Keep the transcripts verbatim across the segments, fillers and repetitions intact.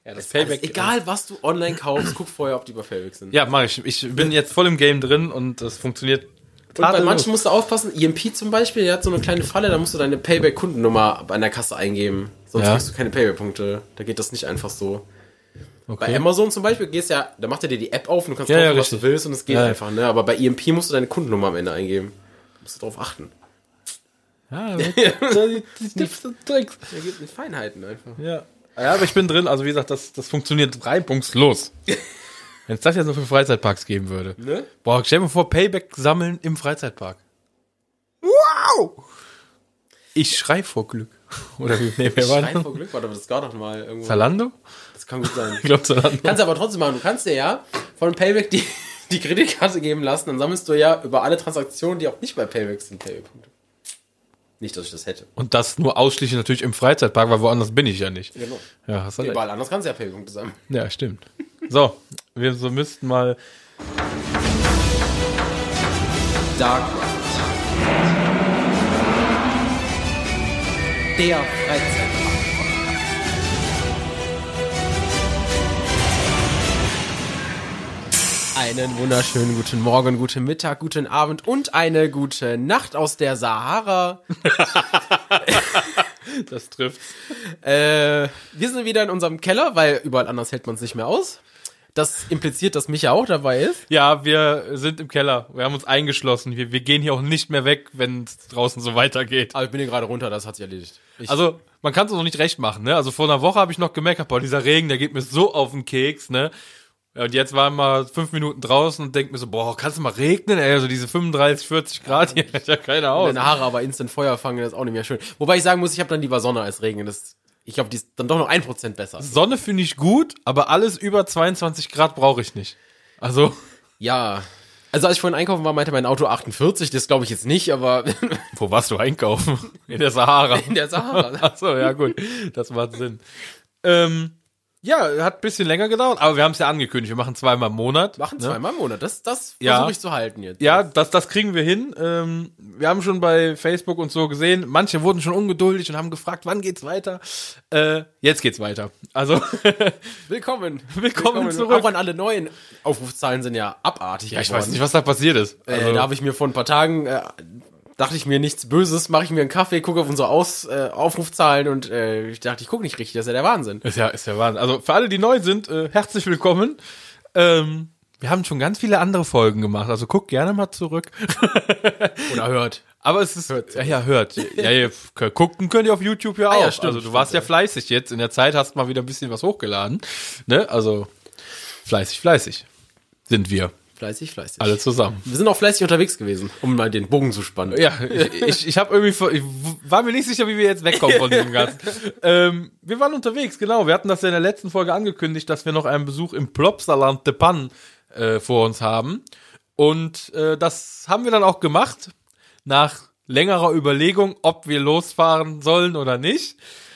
Ja, das Es Payback. ist egal, was du online kaufst, guck vorher, ob die bei Payback sind. Ja, mach ich. Ich bin jetzt voll im Game drin und das funktioniert. Und bei manchen musst du aufpassen, E M P zum Beispiel, der hat so eine kleine Falle, da musst du deine Payback-Kundennummer an der Kasse eingeben. Sonst Ja. kriegst du keine Payback-Punkte. Da geht das nicht einfach so. Okay. Bei Amazon zum Beispiel gehst ja, da macht er dir die App auf und du kannst Ja, kaufen, ja, was du richtig. willst und es geht Ja. einfach, ne? Aber bei E M P musst du deine Kundennummer am Ende eingeben. Da musst du drauf achten. Ja, die, die Tipps und Tricks. Da gibt es Feinheiten einfach. Ja. Ja, aber ich bin drin, also wie gesagt, das, das funktioniert reibungslos. Wenn es das jetzt nur für Freizeitparks geben würde. Ne? Boah, stell dir mal vor, Payback sammeln im Freizeitpark. Wow! Ich schrei vor Glück. Oder wie, nee, wer Ich war schrei das? vor Glück, warte, das gar doch mal irgendwo. Zalando? Das kann gut sein. Ich glaube Zalando. Kannst aber trotzdem machen. Du kannst dir ja von Payback die, die Kreditkarte geben lassen, dann sammelst du ja über alle Transaktionen, die auch nicht bei Payback sind, Payback-Punkte. Nicht, dass ich das hätte. Und das nur ausschließlich natürlich im Freizeitpark, weil woanders bin ich ja nicht. Genau. Ja, hast du recht. Überall anders kannst du ja Payback-Punkte sammeln. Ja, stimmt. So, wir so müssten mal. Dark Ride. Der Freizeitpark. Einen wunderschönen guten Morgen, guten Mittag, guten Abend und eine gute Nacht aus der Sahara. Das trifft. Äh, wir sind wieder in unserem Keller, weil überall anders hält man es nicht mehr aus. Das impliziert, dass Micha auch dabei ist. Ja, wir sind im Keller. Wir haben uns eingeschlossen. Wir, wir gehen hier auch nicht mehr weg, wenn es draußen so weitergeht. Aber ich bin hier gerade runter, das hat sich erledigt. Ich, Also, man kann es noch nicht recht machen, ne? Also vor einer Woche habe ich noch gemerkt, boah, dieser Regen, der geht mir so auf den Keks, ne? Ja, und jetzt waren wir fünf Minuten draußen und denken mir so, boah, kannst du mal regnen, ey? Also diese fünfunddreißig, vierzig Grad, hier hat ja keiner aus. deine Haare aber instant Feuer fangen, das ist auch nicht mehr schön. Wobei ich sagen muss, ich habe dann lieber Sonne als Regen. Das, ich glaube, die ist dann doch noch ein Prozent besser. Sonne finde ich gut, aber alles über zweiundzwanzig Grad brauche ich nicht. Also, Ja. Also als ich vorhin einkaufen war, meinte mein Auto achtundvierzig. Das glaube ich jetzt nicht, aber wo warst du einkaufen? In der Sahara. in der Sahara. Achso, ja gut, das macht Sinn. Ähm, ja, hat ein bisschen länger gedauert, aber wir haben es ja angekündigt, wir machen zweimal im Monat. Machen ne? zweimal im Monat. Das, das Ja. versuche ich zu halten jetzt. Ja, das, das kriegen wir hin. Ähm, wir haben schon bei Facebook und so gesehen, manche wurden schon ungeduldig und haben gefragt, wann geht's weiter? Äh, jetzt geht's weiter. Also, Willkommen. Willkommen zurück. Auch an alle neuen. Aufrufzahlen sind ja abartig. ja, ich weiß nicht, was da passiert ist. Also, Äh, da habe ich mir vor ein paar Tagen, äh, dachte ich mir nichts Böses, mache ich mir einen Kaffee, gucke auf unsere Aus, äh, Aufrufzahlen und äh, ich dachte, ich gucke nicht richtig, das ist ja der Wahnsinn. ist ja, ist ja Wahnsinn. Also, für alle, die neu sind, äh, herzlich willkommen. Ähm, wir haben schon ganz viele andere Folgen gemacht, also guck gerne mal zurück. Oder hört. Aber es ist, ja, ja, hört. Ja, ihr k- gucken könnt ihr auf YouTube ja auch. Ah, ja, stimmt, also du stimmt, warst ja ja. fleißig jetzt. In der Zeit hast mal wieder ein bisschen was hochgeladen. Ne? Also fleißig, fleißig sind wir Fleißig, fleißig. alle zusammen. Wir sind auch fleißig unterwegs gewesen, um mal den Bogen zu spannen. Ja, ich, ich, ich habe irgendwie, ver- ich w- war mir nicht sicher, wie wir jetzt wegkommen von diesem Ganzen. ähm, wir waren unterwegs, genau. Wir hatten das ja in der letzten Folge angekündigt, dass wir noch einen Besuch im Plopsaland de Pan äh, vor uns haben. Und äh, das haben wir dann auch gemacht, nach längerer Überlegung, ob wir losfahren sollen oder nicht.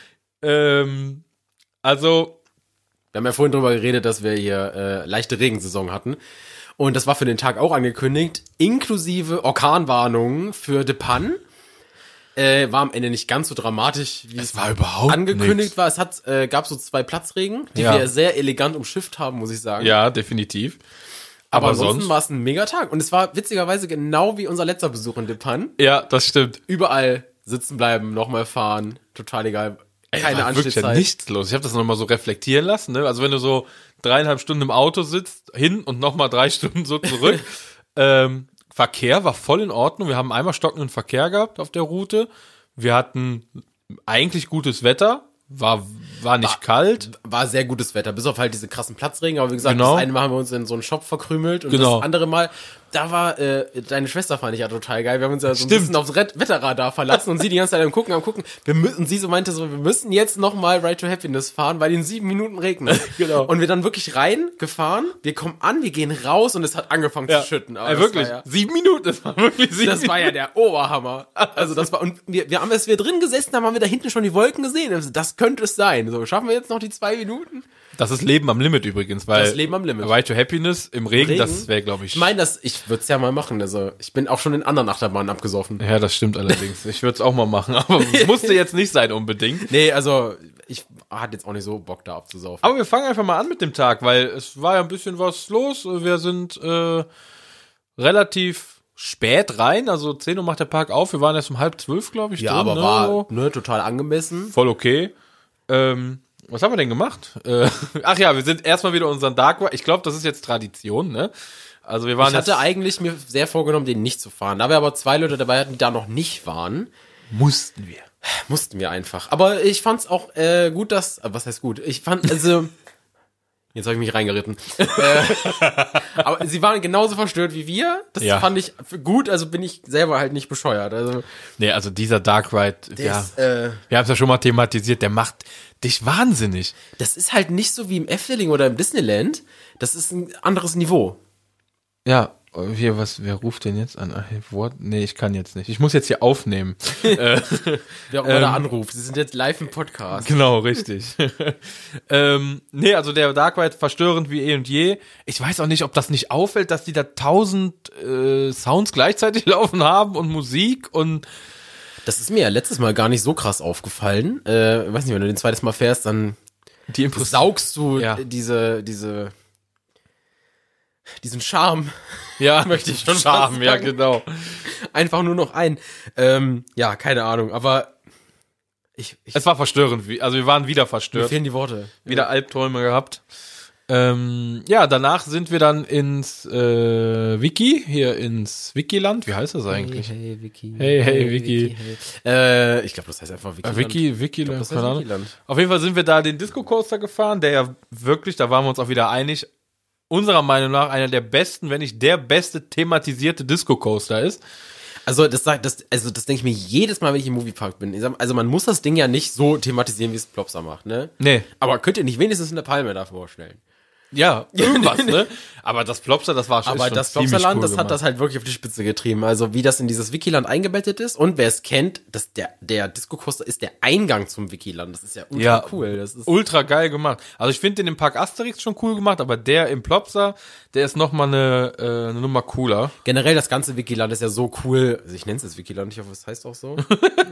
Ähm, also, Wir haben ja vorhin drüber geredet, dass wir hier äh, leichte Regensaison hatten. Und das war für den Tag auch angekündigt, inklusive Orkanwarnungen für De Pan. Äh, war am Ende nicht ganz so dramatisch, wie es, war überhaupt angekündigt nix. war. Es hat, äh, gab so zwei Platzregen, die Ja. wir sehr elegant umschifft haben, muss ich sagen. ja, definitiv. Aber, Aber ansonsten sonst, war es ein mega Tag. Und es war witzigerweise genau wie unser letzter Besuch in De Pan. ja, das stimmt. Überall sitzen bleiben, nochmal fahren, total egal. Keine war wirklich ja Anstehzeit. nichts los. Ich habe das nochmal so reflektieren lassen. Ne? Also wenn du so dreieinhalb Stunden im Auto sitzt, hin und nochmal drei Stunden so zurück. ähm, Verkehr war voll in Ordnung. Wir haben einmal stockenden Verkehr gehabt auf der Route. Wir hatten eigentlich gutes Wetter. War, war nicht War- kalt. War sehr gutes Wetter, bis auf halt diese krassen Platzregen. Aber wie gesagt, Genau. das eine Mal haben wir uns in so einen Shop verkrümelt und Genau. das andere Mal, da war, äh, deine Schwester fand ich ja total geil. Wir haben uns ja so ein Stimmt. bisschen aufs Red- Wetterradar verlassen und sie die ganze Zeit am Gucken, am Gucken. Wir müssen, und sie so meinte so, wir müssen jetzt nochmal Ride to Happiness fahren, weil in sieben Minuten regnet. Genau. Und wir dann wirklich rein, gefahren, wir kommen an, wir gehen raus und es hat angefangen zu schütten. Aber Ey, das wirklich. war ja- Sieben Minuten. Das war wirklich sieben Das war ja der Oberhammer. Also das war, und wir, wir haben, als wir drin gesessen haben, haben wir da hinten schon die Wolken gesehen. Also das könnte es sein. So, schaffen wir jetzt noch die zwei Minuten? Das ist Leben am Limit übrigens, weil Das Leben am Limit. Ride to Happiness im Regen, Regen? das wäre, glaube ich. Ich meine, das, ich Ich würde es ja mal machen. Also ich bin auch schon in anderen Achterbahnen abgesoffen. Ja, das stimmt allerdings. Ich würde es auch mal machen, aber musste jetzt nicht sein unbedingt. Nee, also ich hatte jetzt auch nicht so Bock da abzusaufen. Aber wir fangen einfach mal an mit dem Tag, weil es war ja ein bisschen was los. Wir sind äh, relativ spät rein, also zehn Uhr macht der Park auf. Wir waren erst um halb zwölf, glaube ich, Ja, drin, aber ne? war ne, total angemessen. Voll okay. Ähm, was haben wir denn gemacht? Äh, ach ja, wir sind erstmal wieder unseren Dark Ride. Ich glaube, das ist jetzt Tradition, ne? Also wir waren Ich hatte jetzt, eigentlich mir sehr vorgenommen, den nicht zu fahren. Da wir aber zwei Leute dabei hatten, die da noch nicht waren, mussten wir. mussten wir einfach. Aber ich fand's auch äh, gut, dass, äh, was heißt gut? Ich fand, also, jetzt habe ich mich reingeritten. äh, aber sie waren genauso verstört wie wir. Das Ja. fand ich gut, also bin ich selber halt nicht bescheuert. Also, Nee, also dieser Dark Ride, der ja, ist, äh, wir haben es ja schon mal thematisiert, der macht dich wahnsinnig. das ist halt nicht so wie im Efteling oder im Disneyland. Das ist ein anderes Niveau. Ja, hier, was, wer ruft denn jetzt an? Ach, Wort? Nee, ich kann jetzt nicht. Ich muss jetzt hier aufnehmen. äh, Wer auch immer da anruft. Sie sind jetzt live im Podcast. Genau, richtig. ähm, nee, also der Dark Ride verstörend wie eh und je. Ich weiß auch nicht, ob das nicht auffällt, dass die da tausend äh, Sounds gleichzeitig laufen haben und Musik und Das ist mir ja letztes Mal gar nicht so krass aufgefallen. Äh, weiß nicht, wenn du den zweites Mal fährst, dann die Impression. saugst du Ja. diese, diese, diesen Charme Ja, möchte ich schon Charme, fast ja, sagen. genau. einfach nur noch ein. Ähm, ja, keine Ahnung, aber ich, ich Es war verstörend, wie, also wir waren wieder mir verstört, fehlen die Worte. wieder Albträume gehabt. Ähm, ja, danach sind wir dann ins äh, Wiki, hier ins Wikiland. Wie heißt das eigentlich? Hey, hey, Wiki. Hey, hey, Wiki. hey. Äh, ich glaube, das heißt einfach Wiki. Äh, Wiki, Wiki, das keine heißt Ahnung. Wikiland. Auf jeden Fall sind wir da den Disco Coaster gefahren, der ja wirklich, da waren wir uns auch wieder einig, unserer Meinung nach einer der besten, wenn nicht der beste thematisierte Disco Coaster ist. Also das sagt, das, also das denke ich mir jedes Mal, wenn ich im Moviepark bin. Ich sag, also man muss das Ding ja nicht so thematisieren, wie es Plopsa macht, ne? Nee. Aber könnt ihr nicht wenigstens eine Palme da vorstellen? Ja, irgendwas, ne? Aber das Plopsa, das war schon Aber schon das ziemlich Plopsaland, cool das hat gemacht. das halt wirklich auf die Spitze getrieben. Also wie das in dieses Wikiland eingebettet ist und wer es kennt, das, der, der Disco Coaster ist der Eingang zum Wikiland. Das ist ja ultra Ja, cool. Das ist ultra geil gemacht. Also ich finde den im Park Asterix schon cool gemacht, aber der im Plopsa, der ist noch mal eine, äh, eine Nummer cooler. generell das ganze Wikiland ist ja so cool. Also ich nenne es jetzt Wikiland, ich hoffe, es heißt auch so.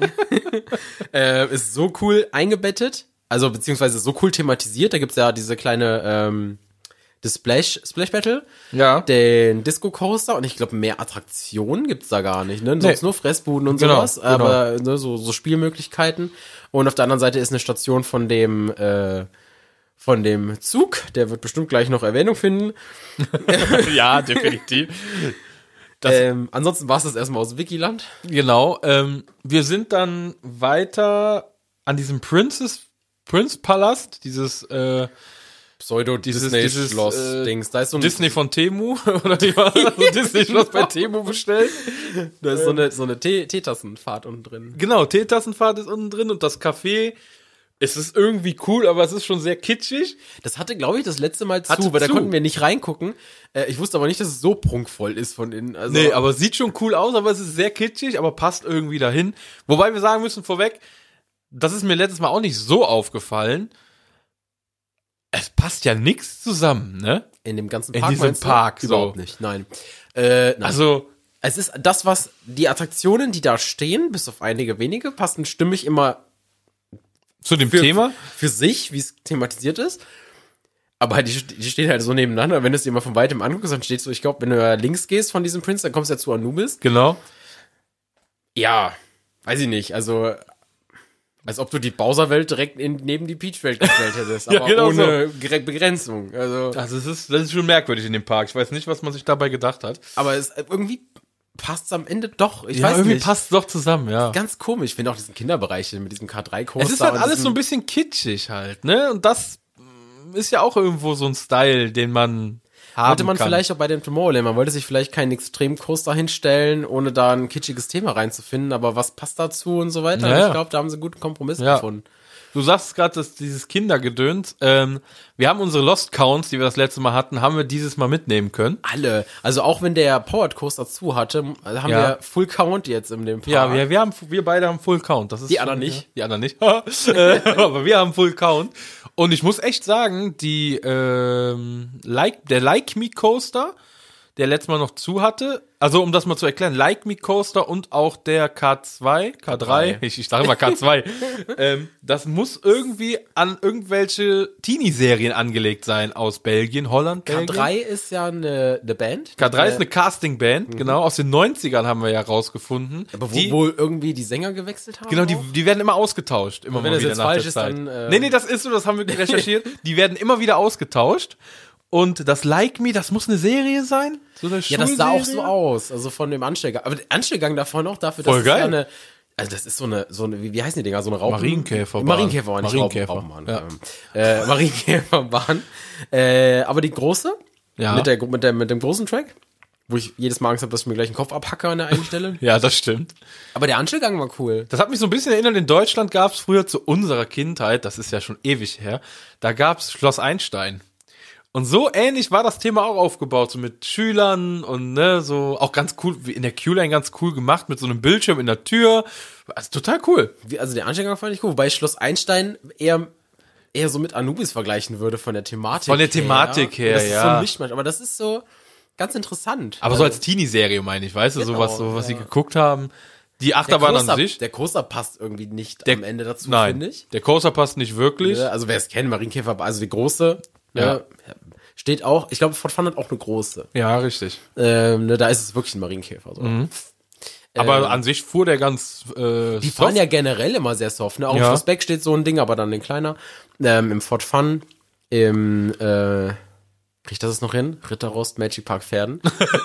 äh, ist so cool eingebettet, also beziehungsweise so cool thematisiert. Da gibt's ja diese kleine ähm, das Splash, Splash Battle, Ja. den Disco Coaster und ich glaube, mehr Attraktionen gibt's da gar nicht, ne? Sonst Nee. nur Fressbuden und Genau, sowas, aber ne, so, so Spielmöglichkeiten. Und auf der anderen Seite ist eine Station von dem, äh, von dem Zug, der wird bestimmt gleich noch Erwähnung finden. Ja, definitiv. Das- ähm, ansonsten war's das erstmal aus Wikiland. Genau. Ähm, wir sind dann weiter an diesem Princess, Prince Palast, dieses äh, Pseudo Dieses- Disney dieses, Schloss äh, Dings. Da ist so ein, Disney von Temu, oder wie war das? Also Disney Schloss bei Temu bestellt. da ist so eine, so eine Tee- Teetassenfahrt unten drin. Genau, Teetassenfahrt ist unten drin und das Café. Es ist irgendwie cool, aber es ist schon sehr kitschig. Das hatte, glaube ich, das letzte Mal zu, Hatte weil da zu. konnten wir nicht reingucken. Äh, ich wusste aber nicht, dass es so prunkvoll ist von innen. Also, Nee, aber es sieht schon cool aus, aber es ist sehr kitschig, aber passt irgendwie dahin. Wobei wir sagen müssen vorweg, das ist mir letztes Mal auch nicht so aufgefallen. Es passt ja nichts zusammen, ne? in dem ganzen in Park diesem meinst du? Park, so. Überhaupt nicht, nein. Äh, nein. Also, Es ist das, was die Attraktionen, die da stehen, bis auf einige wenige, passen stimmig immer zu dem für, Thema. für sich, wie es thematisiert ist. Aber halt, die, die stehen halt so nebeneinander. Wenn du es dir mal von weitem anguckst, dann steht so, ich glaube, wenn du ja links gehst von diesem Prince, dann kommst du ja zu Anubis. Genau. Ja, weiß ich nicht. Also, als ob du die Bowser-Welt direkt in, neben die Peach-Welt gestellt hättest. Aber Ja, genau ohne Gere- Begrenzung. Also, Also es ist, das ist schon merkwürdig in dem Park. Ich weiß nicht, was man sich dabei gedacht hat. aber es irgendwie passt es am Ende doch. Ich ja, weiß irgendwie nicht. passt es doch zusammen, ja. Ganz komisch. Ich finde auch diesen Kinderbereich mit diesem K drei Coaster. Es ist halt und alles diesem- so ein bisschen kitschig halt, ne? Und das mm, ist ja auch irgendwo so ein Style, den man haben Wollte man kann. vielleicht auch bei dem Tomorrowland, man wollte sich vielleicht keinen Extrem-Coaster hinstellen, ohne da ein kitschiges Thema reinzufinden, aber was passt dazu und so weiter. Ja, Und ja. ich glaube, da haben sie einen guten Kompromiss Ja. gefunden. Du sagst gerade, dass dieses Kindergedöns, ähm, wir haben unsere Lost Counts, die wir das letzte Mal hatten, haben wir dieses Mal mitnehmen können. Alle. Also auch wenn der Powered Coaster zu hatte, haben Ja. wir Full Count jetzt in dem Park. Ja, wir, wir haben, wir beide haben Full Count. Das ist Die schon- anderen nicht. Die anderen nicht. Äh, aber wir haben Full Count. Und ich muss echt sagen, die, ähm, like, der Like Me Coaster, der letztes Mal noch zu hatte. Also, um das mal zu erklären, Like Me Coaster und auch der K zwei, K drei, ich, ich sage immer K zwei, ähm, das muss irgendwie an irgendwelche Teenie-Serien angelegt sein aus Belgien, Holland, K Belgien. drei ist ja eine, eine Band. K drei ist Äh, eine Casting-Band, genau, aus den neunzigern haben wir ja rausgefunden. aber wo die, wohl irgendwie die Sänger gewechselt haben. Genau, die, auch? die werden immer ausgetauscht. Immer Und wenn mal das wieder jetzt nach falsch der ist, Zeit. dann, äh, nee, nee, das ist so, das haben wir recherchiert. Die werden immer wieder ausgetauscht. Und das Like Me, das muss eine Serie sein? So eine Ja, das sah auch Schulserie? so aus, also von dem Anstellgang. Aber der Anstellgang davon auch dafür, Voll dass geil. es ja eine, also das ist so eine, so eine, wie, wie heißen die Dinger, so eine Raupen... Marienkäferbahn. Marienkäfer, nicht Marienkäfer. Raupen, Raupenbahn. Ja. Ähm, äh, Marienkäferbahn. Äh, aber die große, Ja. mit, der, mit, der, mit dem großen Track, wo ich jedes Mal Angst habe, dass ich mir gleich einen Kopf abhacke an der einen Stelle. Ja, das stimmt. Aber der Anstellgang war cool. Das hat mich so ein bisschen erinnert, in Deutschland gab es früher zu unserer Kindheit, das ist ja schon ewig her, da gab es Schloss Einstein. Und so ähnlich war das Thema auch aufgebaut, so mit Schülern und ne, so auch ganz cool, wie in der Q-Line ganz cool gemacht, mit so einem Bildschirm in der Tür. Also total cool. Wie, also der Anstellgang fand ich cool, wobei ich Schloss Einstein eher eher so mit Anubis vergleichen würde von der Thematik Von der Thematik her, das ist ja. so ein Mischmasch, aber das ist so ganz interessant. Aber Also, so als Teenie-Serie meine ich, weißt du, Genau, sowas, so was sie ja. geguckt haben. Die der Achterbahn Coaster, an sich. der Coaster passt irgendwie nicht Der- am Ende dazu, Nein, finde ich. der Coaster passt nicht wirklich. Ne, also wer es kennt, Marienkäfer, also die große, Ja. ne, steht auch, ich glaube, Fort Fun hat auch eine große. Ja, richtig. Ähm, ne, da ist es wirklich ein Marienkäfer. So. Aber Ähm, an sich fuhr der ganz äh, Die fahren ja generell immer sehr soft, ne? Auch im Ja. Schloss Beck steht so ein Ding, aber dann in kleiner. Ähm, Im Fort Fun, im, äh, krieg ich das jetzt noch hin? Ritterrost, Magic Park Pferden.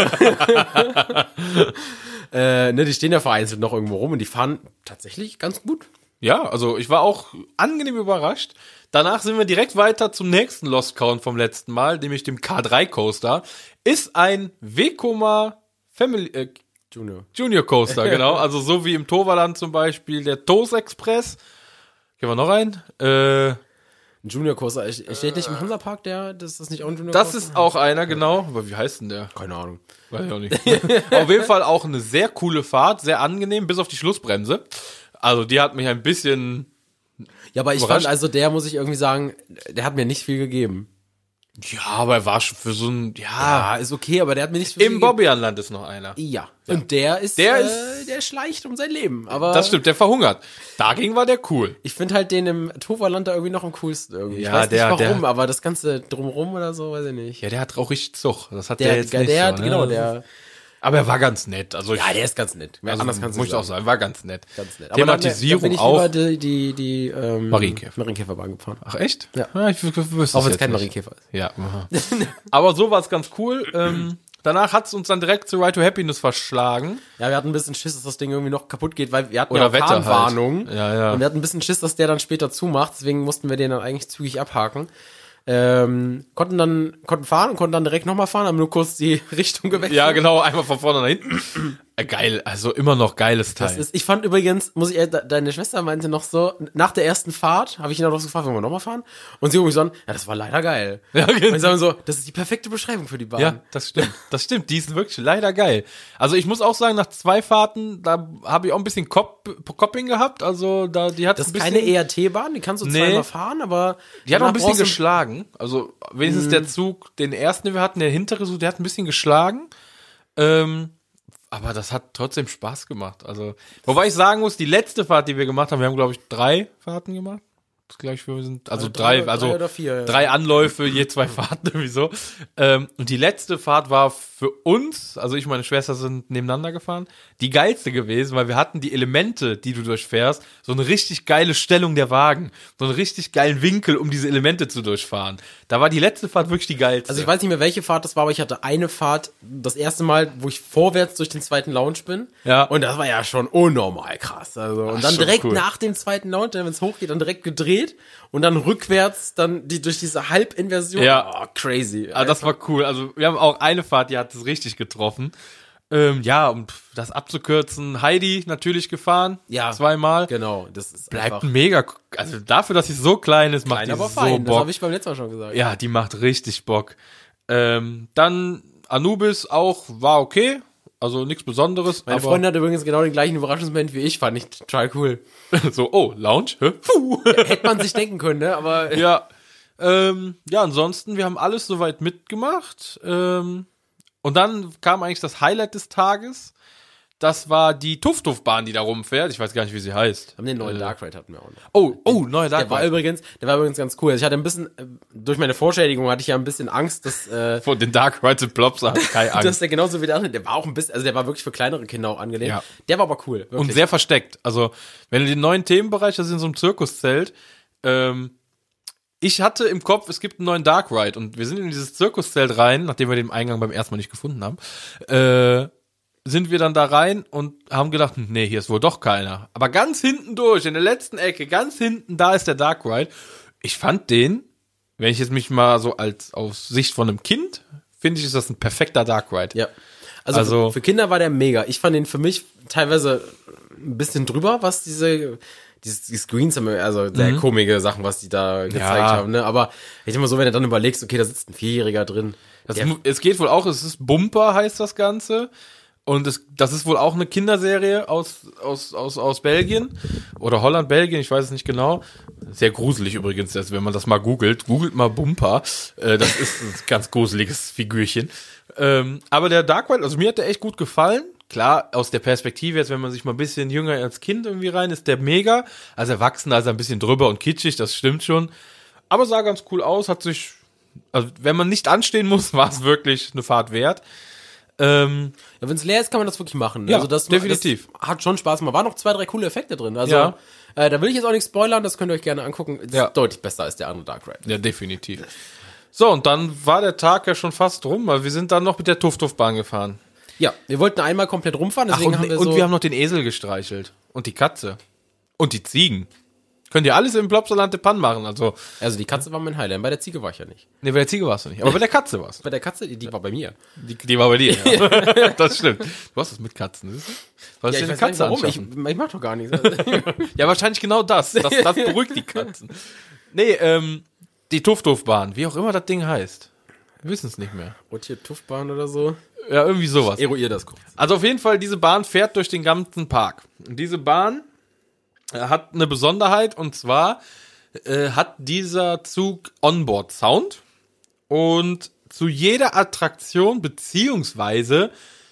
äh, ne, die stehen ja vereinzelt noch irgendwo rum und die fahren tatsächlich ganz gut. Ja, also ich war auch angenehm überrascht. Danach sind wir direkt weiter zum nächsten Lost Count vom letzten Mal, nämlich dem K drei Coaster. Ist ein Vekoma Family äh, Junior. Junior Coaster, genau. Also so wie im Toverland zum Beispiel der Toast Express. Gehen wir noch ein. Äh, Ein Junior Coaster. Steht nicht im Hansapark der? Das ist das nicht auch ein Junior das Coaster? ist auch einer, genau. Aber wie heißt denn der? Keine Ahnung. Weiß ich auch nicht. Auf jeden Fall auch eine sehr coole Fahrt, sehr angenehm, bis auf die Schlussbremse. Also die hat mich ein bisschen... Ja, aber ich Überrascht. fand, also der muss ich irgendwie sagen, der hat mir nicht viel gegeben. Ja, aber er war schon für so ein... Ja, Ja, ist okay, aber der hat mir nicht so viel im gegeben. Bobbianland ist noch einer. Ja. Und der ist, Der äh, ist- der schleicht um sein Leben. Aber Das stimmt, der verhungert. Dagegen war der cool. ich finde halt den im Toverland da irgendwie noch am coolsten irgendwie. Ja, ich weiß der- nicht warum, der- aber das Ganze drumrum oder so, weiß ich nicht. Ja, der hat auch richtig Zug. Das hat der, Der, jetzt der, nicht der so, hat, ne? genau, der, Aber er war ganz nett. Also ich, ja, der ist ganz nett. Mehr also anders kannst du muss ich nicht auch sagen, war ganz nett. Ganz nett. Aber dann- Thematisierung dann bin ich auch. lieber die, die, die ähm, Marienkäfer. Marienkäferbahn gefahren. Ach echt? Ja. ich w- w- wüsste Auch wenn es es kein jetzt nicht. Marienkäfer ist. Ja. aha. Aber so war es ganz cool. Ähm, danach hat es uns dann direkt zu Ride to Happiness verschlagen. Ja, wir hatten ein bisschen Schiss, dass das Ding irgendwie noch kaputt geht, weil wir hatten Oder ja Wetter halt. Warnung. Ja, ja. Und wir hatten ein bisschen Schiss, dass der dann später zumacht, deswegen mussten wir den dann eigentlich zügig abhaken. Ähm, konnten dann, konnten fahren und konnten dann direkt nochmal fahren, haben nur kurz die Richtung gewechselt. Ja, genau, einmal von vorne nach hinten. Äh, geil, also immer noch geiles Teil. Das ist, ich fand übrigens, muss ich, ehrlich- de- deine Schwester meinte noch so, nach der ersten Fahrt habe ich ihn auch noch so gefragt, wollen wir nochmal fahren? Und sie guckt mich so an, ja, das war leider geil. Ja, Und genau. ich sage so, das ist die perfekte Beschreibung für die Bahn. Ja, das stimmt. Das stimmt. Die sind wirklich leider geil. Also ich muss auch sagen, nach zwei Fahrten, da habe ich auch ein bisschen Cop Copping gehabt. Also da, die hat Das ein ist bisschen, keine E R T-Bahn, die kannst du Nee. zweimal fahren, aber die hat auch ein danach bisschen brauchst du- geschlagen. Also wenigstens der Zug, den ersten, den wir hatten, der hintere Zug, der hat ein bisschen geschlagen. Ähm, aber das hat trotzdem Spaß gemacht. Also, wobei ich sagen muss, die letzte Fahrt, die wir gemacht haben, wir haben, glaube ich, drei Fahrten gemacht. Das gleich, wir sind, also drei- drei, also drei oder vier, ja. drei Anläufe, je zwei Fahrten, irgendwie so. Ähm, und die letzte Fahrt war für uns, also ich und meine Schwester sind nebeneinander gefahren, die geilste gewesen, weil wir hatten die Elemente, die du durchfährst, so eine richtig geile Stellung der Wagen, so einen richtig geilen Winkel, um diese Elemente zu durchfahren. Da war die letzte Fahrt wirklich die geilste. Also ich weiß nicht mehr, welche Fahrt das war, aber ich hatte eine Fahrt, das erste Mal, wo ich vorwärts durch den zweiten Lounge bin. Ja. Und das war ja schon unnormal krass. Also, und Ach, dann schon direkt cool. nach dem zweiten Lounge, wenn es hochgeht, dann direkt gedreht und dann rückwärts, dann die durch diese Halbinversion. Ja. Oh, crazy. Ah, das war cool. Also wir haben auch eine Fahrt, die hat es richtig getroffen. Ähm, ja, um das abzukürzen, Heidi natürlich gefahren. Ja. Zweimal. Genau, das ist Bleibt einfach mega, also dafür, dass sie so klein ist, macht klein, die aber so fein. Das Bock. habe ich beim letzten Mal schon gesagt. Ja, die macht richtig Bock. Ähm, dann Anubis auch, war okay. Also nichts Besonderes. Meine aber Freundin hat übrigens genau den gleichen Überraschungsmoment wie ich, fand ich total cool. so, oh, Lounge? Hä? Puh. Hätte man sich denken können, ne? Aber Ja. Ähm, ja, ansonsten, wir haben alles soweit mitgemacht. Ähm, Und dann kam eigentlich das Highlight des Tages. Das war die Tuff-Tuff-Bahn, die da rumfährt. Ich weiß gar nicht, wie sie heißt. Haben den neuen Äh, Dark Ride hatten wir auch noch. Oh, oh, neuer Dark Der war Ride. übrigens, der war übrigens ganz cool. Also ich hatte ein bisschen, äh, durch meine Vorschädigung hatte ich ja ein bisschen Angst, dass, äh, Von den Dark Rides in Plopsa hat keine dass Angst. der genauso wie der andere, der war auch ein bisschen, also der war wirklich für kleinere Kinder auch angelegt. Ja. Der war aber cool, wirklich. Und sehr versteckt. Also, wenn du den neuen Themenbereich, das ist in so einem Zirkuszelt, ähm, ich hatte im Kopf, es gibt einen neuen Dark Ride und wir sind in dieses Zirkuszelt rein, nachdem wir den Eingang beim ersten Mal nicht gefunden haben, äh, sind wir dann da rein und haben gedacht, hm, nee, hier ist wohl doch keiner. Aber ganz hinten durch, in der letzten Ecke, ganz hinten, da ist der Dark Ride. Ich fand den, wenn ich jetzt mich mal so als aus Sicht von einem Kind, finde ich, ist das ein perfekter Dark Ride. Ja. Also, Also- für, für Kinder war der mega. Ich fand den für mich teilweise ein bisschen drüber, was diese, diese, die Screens haben, also sehr komische Sachen, was die da gezeigt Ja. haben, ne? Aber ich denke mal so, wenn du dann überlegst, okay, da sitzt ein Vierjähriger drin. Das, Der- mu- es geht wohl auch, es ist Bumper, heißt das Ganze. Und es, das ist wohl auch eine Kinderserie aus, aus, aus, aus Belgien. Oder Holland, Belgien, ich weiß es nicht genau. Sehr gruselig übrigens, das, wenn man das mal googelt. Googelt mal Bumper. Äh, das ist ein ganz gruseliges Figürchen. Ähm, aber der Dark Ride, also mir hat der echt gut gefallen. Klar, aus der Perspektive jetzt, wenn man sich mal ein bisschen jünger als Kind irgendwie rein, ist der mega. Als Erwachsener ist er ein bisschen drüber und kitschig, das stimmt schon. Aber sah ganz cool aus, hat sich, also wenn man nicht anstehen muss, war es wirklich eine Fahrt wert. Ähm, Ja, wenn es leer ist, kann man das wirklich machen. Ja, also das, definitiv. Das hat schon Spaß gemacht. Waren noch zwei, drei coole Effekte drin. Also, Ja. äh, da will ich jetzt auch nicht spoilern, das könnt ihr euch gerne angucken. Ist Ja. deutlich besser als der andere Dark Ride. ja, definitiv. So, und dann war der Tag ja schon fast rum, weil wir sind dann noch mit der Tuff-Tuff-Bahn gefahren. Ja, wir wollten einmal komplett rumfahren, Ach, deswegen und, haben wir und so... wir haben noch den Esel gestreichelt. Und die Katze. Und die Ziegen. Könnt ihr alles im Plopsaland de Pan machen, also, also die Katze war mein Highlight, bei der Ziege war ich ja nicht. ne, bei der Ziege warst du nicht, aber bei der Katze warst du. Bei der Katze, die, die war bei mir. Die, die war bei dir, ja. Das stimmt. Du hast es mit Katzen, siehst du? Sollst Ja, dir ich eine weiß Katze gar nicht, warum. anschaffen. Ich, ich mach doch gar nichts. Ja, wahrscheinlich genau das. Das, das beruhigt die Katzen. Nee, ähm, die Tuff-Tuff-Bahn, wie auch immer das Ding heißt. Wir wissen es nicht mehr. Und hier Tuffbahn oder so. Ja, irgendwie sowas. Eruier das kurz. Also auf jeden Fall, diese Bahn fährt durch den ganzen Park. Und diese Bahn äh, hat eine Besonderheit, und zwar äh, hat dieser Zug Onboard-Sound. Und zu jeder Attraktion, beziehungsweise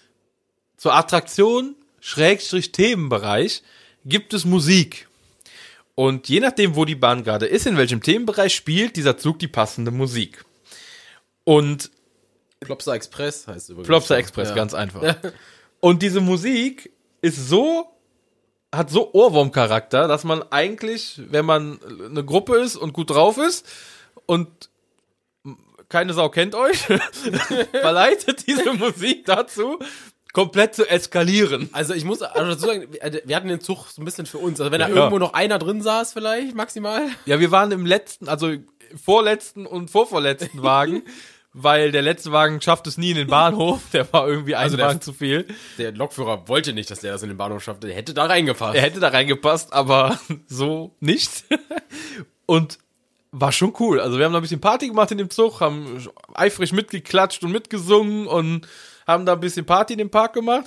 zur Attraktion, Schrägstrich Themenbereich, gibt es Musik. Und je nachdem, wo die Bahn gerade ist, in welchem Themenbereich, spielt dieser Zug die passende Musik. Und Plopsa Express heißt übrigens. Plopsa Express, Ja. ganz einfach. Und diese Musik ist so, hat so Ohrwurmcharakter, dass man eigentlich, wenn man eine Gruppe ist und gut drauf ist und keine Sau kennt euch, verleitet diese Musik dazu, komplett zu eskalieren. Also ich muss also dazu sagen, wir hatten den Zug so ein bisschen für uns. Also wenn da Ja, irgendwo ja. noch einer drin saß vielleicht, maximal. Ja, wir waren im letzten, also vorletzten und vorvorletzten Wagen, weil der letzte Wagen schafft es nie in den Bahnhof, der war irgendwie ein Also der- Wagen zu viel. Der Lokführer wollte nicht, dass der das in den Bahnhof schaffte. Der hätte da reingepasst. Er hätte da reingepasst, aber so nicht. Und war schon cool. Also wir haben da ein bisschen Party gemacht in dem Zug, haben eifrig mitgeklatscht und mitgesungen und haben da ein bisschen Party in dem Park gemacht.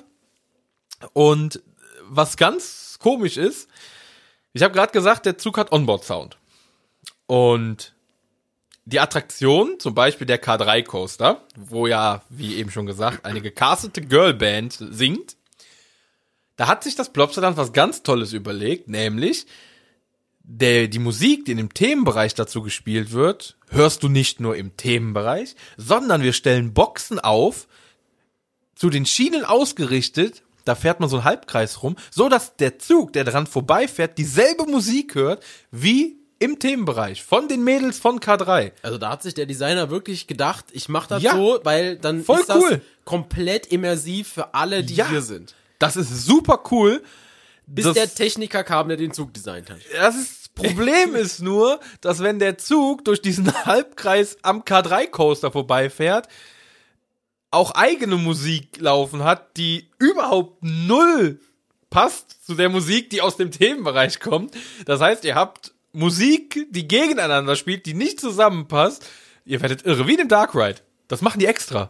Und was ganz komisch ist, ich habe gerade gesagt, der Zug hat Onboard-Sound. Und die Attraktion, zum Beispiel der K drei Coaster, wo ja, wie eben schon gesagt, eine gecastete Girlband singt, da hat sich das Plopsaland was ganz Tolles überlegt, nämlich der, die Musik, die in dem Themenbereich dazu gespielt wird, hörst du nicht nur im Themenbereich, sondern wir stellen Boxen auf, zu den Schienen ausgerichtet, da fährt man so einen Halbkreis rum, so dass der Zug, der dran vorbeifährt, dieselbe Musik hört, wie im Themenbereich, von den Mädels von K drei. Also da hat sich der Designer wirklich gedacht, ich mach das Ja. so, weil dann Voll ist das cool. komplett immersiv für alle, die Ja. hier sind. Das ist super cool. Bis Das- der Techniker kam, der den Zug designt hat. Das ist, Problem ist nur, dass wenn der Zug durch diesen Halbkreis am K drei Coaster vorbeifährt, auch eigene Musik laufen hat, die überhaupt null passt zu der Musik, die aus dem Themenbereich kommt. Das heißt, ihr habt Musik, die gegeneinander spielt, die nicht zusammenpasst. Ihr werdet irre, wie in dem Dark Ride. Das machen die extra.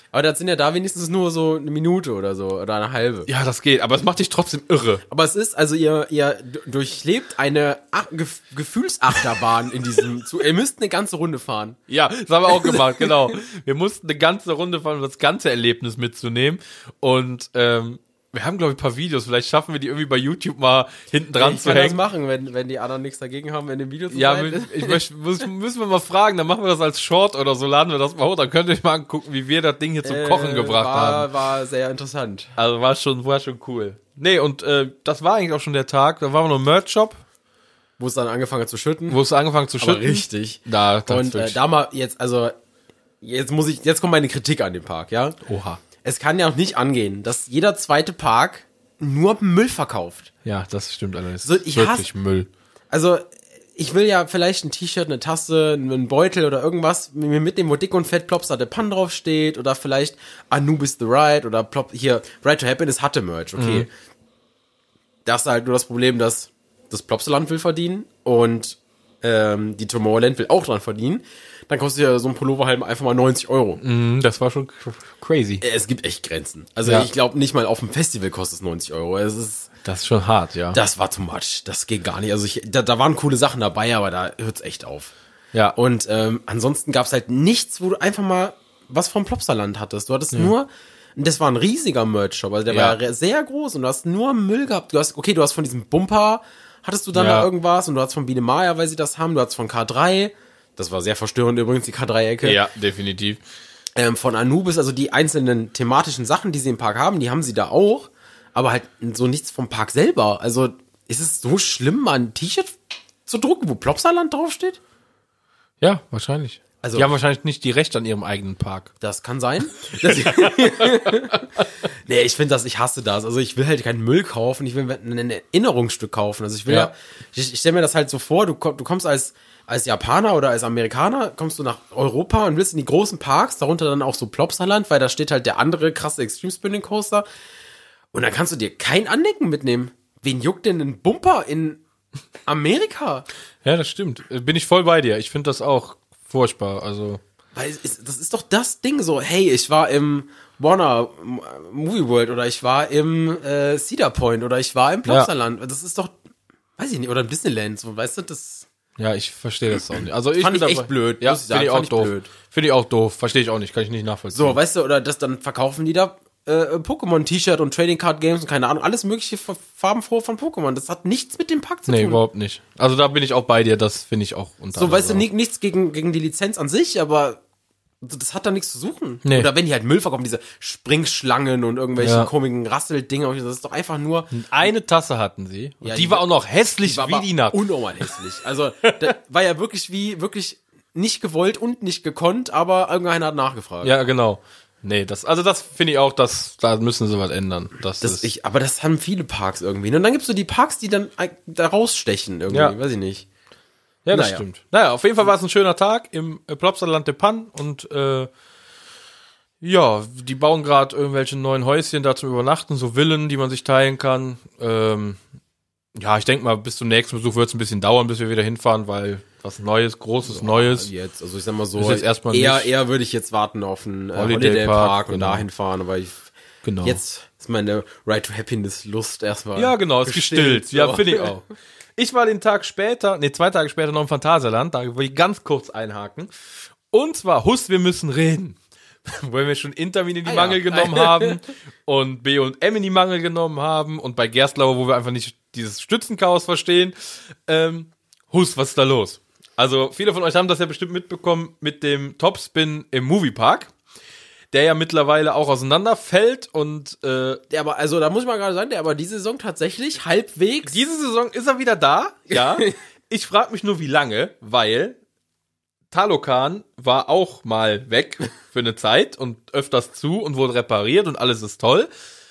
Aber das sind ja da wenigstens nur so eine Minute oder so, oder eine halbe. Ja, das geht, aber es macht dich trotzdem irre. Aber es ist, also ihr, ihr d- durchlebt eine Ach- Gef- Gefühlsachterbahn in diesem Zug. Ihr müsst eine ganze Runde fahren. Ja, das haben wir auch gemacht, genau. Wir mussten eine ganze Runde fahren, um das ganze Erlebnis mitzunehmen. Und ähm, wir haben, glaube ich, ein paar Videos. Vielleicht schaffen wir die irgendwie bei YouTube mal hinten dran Ich zu kann das hängen. machen, wenn, wenn die anderen nichts dagegen haben, wenn dem Video zu Ja, weit ist. ich möchte, muss, müssen wir mal fragen, dann machen wir das als Short oder so, laden wir das mal hoch, dann könnt ihr mal angucken, wie wir das Ding hier zum Kochen Äh, gebracht war, haben. War sehr interessant. Also war schon, war schon cool. Nee, und äh, das war eigentlich auch schon der Tag, da waren wir noch im Merch-Shop, Wo es dann angefangen hat zu schütten. wo es angefangen zu schütten. Aber richtig. Da, das Und äh, da mal jetzt, also, jetzt muss ich, jetzt kommt meine Kritik an den Park, ja? Oha. Es kann ja auch nicht angehen, dass jeder zweite Park nur Müll verkauft. Ja, das stimmt allerdings. So, ich Wirklich hasse- Müll. Also, ich will ja vielleicht ein T-Shirt, eine Tasse, einen Beutel oder irgendwas mir mitnehmen, wo dick und fett Plopsa de Pan draufsteht oder vielleicht Anubis the Ride oder Plop, hier, Ride to Happiness hatte Merch, okay. Mhm. Das ist halt nur das Problem, dass das Plopsaland will verdienen und ähm, die Tomorrowland will auch dran verdienen. Dann kostet ja so ein Pullover halt einfach mal neunzig Euro. Mhm, das war schon crazy. Es gibt echt Grenzen. Also Ja. ich glaube nicht mal auf dem Festival kostet es neunzig Euro. Es ist, Das ist schon hart, ja. das war too much. Das geht gar nicht. Also ich, da, da waren coole Sachen dabei, aber da hört's echt auf. Ja. Und ähm, ansonsten gab's halt nichts, wo du einfach mal was vom Plopsaland hattest. Du hattest nur, und das war ein riesiger Merch-Shop, also der Ja. war ja sehr groß und du hast nur Müll gehabt. Du hast, okay, du hast von diesem Bumper, hattest du dann Ja. da irgendwas und du hast von Biene Maya, weil sie das haben, du hast von K drei, das war sehr verstörend übrigens, die K drei-Ecke. ja, definitiv. Ähm, von Anubis, also die einzelnen thematischen Sachen, die sie im Park haben, die haben sie da auch, aber halt so nichts vom Park selber. Also ist es so schlimm, mal ein T-Shirt zu drucken, wo Plopsaland draufsteht? Ja, wahrscheinlich. Also- Die haben wahrscheinlich nicht die Rechte an ihrem eigenen Park. Das kann sein. Das nee, ich finde das, ich hasse das. Also ich will halt keinen Müll kaufen, ich will ein Erinnerungsstück kaufen. Also ich will ja, Ja. ich, ich stelle mir das halt so vor, du, komm, du kommst als, als Japaner oder als Amerikaner, kommst du nach Europa und willst in die großen Parks, darunter dann auch so Plopsaland, weil da steht halt der andere krasse Extreme Spinning Coaster. Und dann kannst du dir kein Andenken mitnehmen. Wen juckt denn ein Bumper in Amerika? Ja, das stimmt. Äh, Bin ich voll bei dir. Ich finde das auch furchtbar. Also, Weil es ist, das ist doch das Ding so, hey, ich war im Warner M- Movie World oder ich war im äh, Cedar Point oder ich war im Plopsaland. Das ist doch, weiß ich nicht, oder im Disneyland, so, weißt du, das ja, ich verstehe das auch nicht. Also ich Fand bin ich echt dabei. blöd, Ja, muss ich sagen, finde ich fand auch ich doof. blöd. Finde ich auch doof. Verstehe ich auch nicht. Kann ich nicht nachvollziehen. so, weißt du, oder das dann verkaufen die da äh, Pokémon-T-Shirt und Trading Card Games und keine Ahnung, alles mögliche fa- farbenfroh von Pokémon. Das hat nichts mit dem Park zu Nee, tun. überhaupt nicht. Also da bin ich auch bei dir. Das finde ich auch unter So, weißt du, anderem ni- nichts gegen, gegen die Lizenz an sich, aber das hat da nichts zu suchen. Nee. Oder wenn die halt Müll verkaufen, diese Springschlangen und irgendwelche Ja. komischen Rasseldinger, das ist doch einfach nur, auch. Eine Tasse hatten sie. Und Ja, die, die- war auch noch hässlich war wie aber die Nacht. unnormal hässlich. Also, das war ja wirklich wie, wirklich nicht gewollt und nicht gekonnt, aber irgendeiner hat nachgefragt. Ja, genau. Nee, das, also das finde ich auch, dass, da müssen sie was ändern. Das, Das ist, ich, aber das haben viele Parks irgendwie. Und dann gibt's so die Parks, die dann äh, da rausstechen irgendwie, Ja. weiß ich nicht. ja, das naja. stimmt. Naja, auf jeden Fall war es ein schöner Tag im äh, Plopsaland de Pan und, äh, ja, die bauen gerade irgendwelche neuen Häuschen da zum Übernachten, so Villen, die man sich teilen kann. Ähm, ja, ich denke mal, bis zum nächsten Besuch wird es ein bisschen dauern, bis wir wieder hinfahren, weil was Neues, Großes, Neues. Jetzt, also ich sag mal so, Ist jetzt erstmal eher, nicht- eher würde ich jetzt warten auf einen äh, Holiday Holiday, Park, Park, und genau. dahin fahren, aber ich, Genau. jetzt ist meine Ride to Happiness Lust erstmal. Ja, genau, ist gestillt. Ja, so. finde ich auch. Ich war den Tag später, nee, zwei Tage später noch im Phantasialand, da will ich ganz kurz einhaken. Und zwar, Hus, wir müssen reden. Wo wir schon Intermin in die Ah, Mangel ja. genommen haben und B und M in die Mangel genommen haben und bei Gerstlauer, wo wir einfach nicht dieses Stützenchaos verstehen. Ähm, Hus, was ist da los? Also, viele von euch haben das ja bestimmt mitbekommen mit dem Topspin im Moviepark, der ja mittlerweile auch auseinanderfällt und äh, Der aber, also da muss ich mal gerade sagen, der aber diese Saison tatsächlich halbwegs. diese Saison ist er wieder da, ja. Ich frage mich nur, wie lange, weil Talokan war auch mal weg für eine Zeit und öfters zu und wurde repariert und alles ist toll.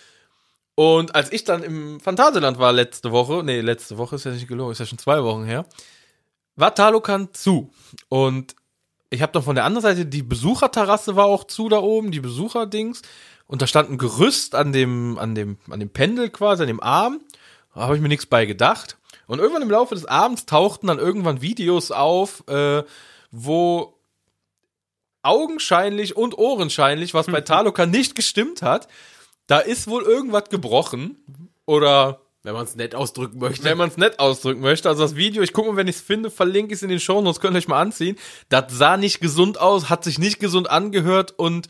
Und als ich dann im Phantasialand war letzte Woche, nee, letzte Woche ist ja nicht gelogen, ist ja schon zwei Wochen her, war Talokan zu. Und ich habe dann von der anderen Seite, die Besucherterrasse war auch zu da oben, die Besucherdings. Und da stand ein Gerüst an dem, an dem, an dem Pendel quasi, an dem Arm. Da habe ich mir nichts bei gedacht. Und irgendwann im Laufe des Abends tauchten dann irgendwann Videos auf, äh, wo augenscheinlich und ohrenscheinlich, was bei Taloka nicht gestimmt hat. Da ist wohl irgendwas gebrochen. Oder wenn man es nett ausdrücken möchte. Wenn man es nett ausdrücken möchte. Also das Video, ich gucke mal, wenn ich es finde, verlinke ich es in den Shownotes, könnt ihr euch mal anziehen. Das sah nicht gesund aus, hat sich nicht gesund angehört und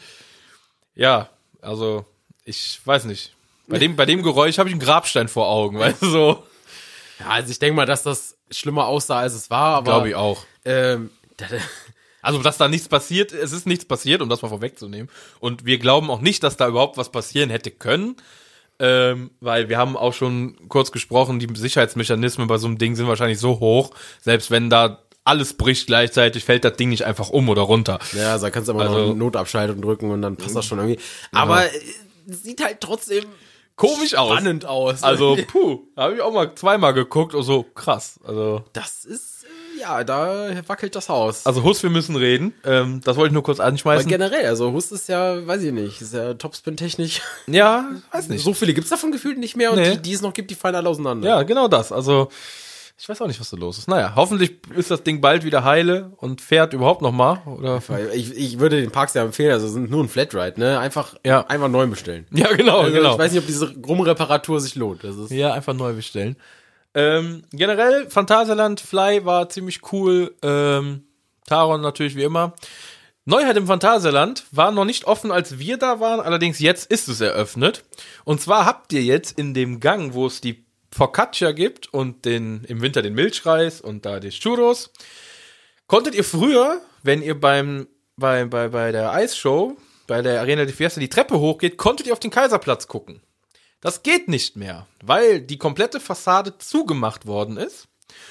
ja, also ich weiß nicht. Bei dem, bei dem Geräusch habe ich einen Grabstein vor Augen, weißt du so. Ja, also ich denke mal, dass das schlimmer aussah, als es war, aber glaube ich auch. Ähm, Also, dass da nichts passiert, es ist nichts passiert, um das mal vorwegzunehmen. Und wir glauben auch nicht, dass da überhaupt was passieren hätte können. Ähm, weil wir haben auch schon kurz gesprochen, die Sicherheitsmechanismen bei so einem Ding sind wahrscheinlich so hoch, selbst wenn da alles bricht gleichzeitig, fällt das Ding nicht einfach um oder runter. Ja, also da kannst du aber also, noch eine Notabschaltung drücken und dann passt das schon irgendwie. Aber ja. Sieht halt trotzdem komisch aus. Spannend aus. Also, puh, habe ich auch mal zweimal geguckt und so, krass. Also das ist ja, da wackelt das Haus. Also Hus, wir müssen reden. Ähm, das wollte ich nur kurz anschmeißen. Aber generell, also Hus ist ja, weiß ich nicht, ist ja Topspin-technisch. Ja, weiß nicht. So viele gibt's davon gefühlt nicht mehr und nee. die, die es noch gibt, die fallen alle auseinander. Ja, genau das. Also ich weiß auch nicht, was da los ist. Naja, hoffentlich ist das Ding bald wieder heile und fährt überhaupt noch mal. Oder? Ich, ich würde den Parks ja empfehlen, also es sind nur ein Flatride, ne? Einfach, ja. einfach neu bestellen. Ja, genau, also, genau. Ich weiß nicht, ob diese Rumreparatur sich lohnt. Das ist ja, einfach neu bestellen. Ähm, generell, Phantasialand Fly war ziemlich cool. Ähm, Taron natürlich wie immer. Neuheit im Phantasialand war noch nicht offen, als wir da waren. Allerdings jetzt ist es eröffnet. Und zwar habt ihr jetzt in dem Gang, wo es die Focaccia gibt und den im Winter den Milchreis und da die Churros, konntet ihr früher, wenn ihr beim bei, bei, bei der Eisshow, bei der Arena de Fiesta die Treppe hochgeht, konntet ihr auf den Kaiserplatz gucken. Das geht nicht mehr, weil die komplette Fassade zugemacht worden ist.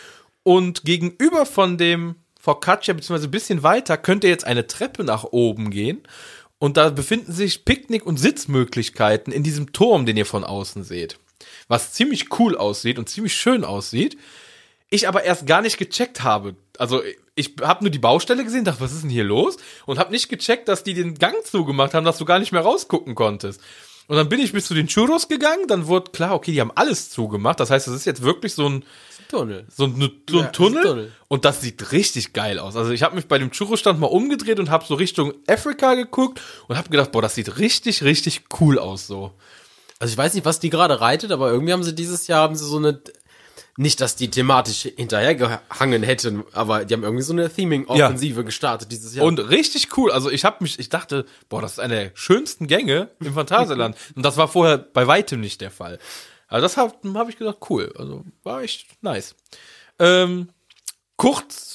Und gegenüber von dem Focaccia, beziehungsweise ein bisschen weiter, könnt ihr jetzt eine Treppe nach oben gehen. Und da befinden sich Picknick- und Sitzmöglichkeiten in diesem Turm, den ihr von außen seht. Was ziemlich cool aussieht und ziemlich schön aussieht. Ich aber erst gar nicht gecheckt habe. Also ich habe nur die Baustelle gesehen, dachte, was ist denn hier los? Und habe nicht gecheckt, dass die den Gang zugemacht haben, dass du gar nicht mehr rausgucken konntest. Und dann bin ich bis zu den Churros gegangen, dann wurde klar, okay, die haben alles zugemacht. Das heißt, das ist jetzt wirklich so ein Tunnel. So ein, so ein ja, Tunnel. Ein Tunnel. Und das sieht richtig geil aus. Also ich habe mich bei dem Churro-Stand mal umgedreht und habe so Richtung Afrika geguckt und habe gedacht, boah, das sieht richtig, richtig cool aus so. Also ich weiß nicht, was die gerade reitet, aber irgendwie haben sie dieses Jahr, haben sie so eine, nicht, dass die thematisch hinterhergehangen hätten, aber die haben irgendwie so eine Theming-Offensive ja. gestartet dieses Jahr. Und richtig cool. Also ich habe mich, ich dachte, boah, das ist eine der schönsten Gänge im Phantasialand. Und das war vorher bei weitem nicht der Fall. Also das habe hab ich gedacht, cool. Also war echt nice. Ähm, kurz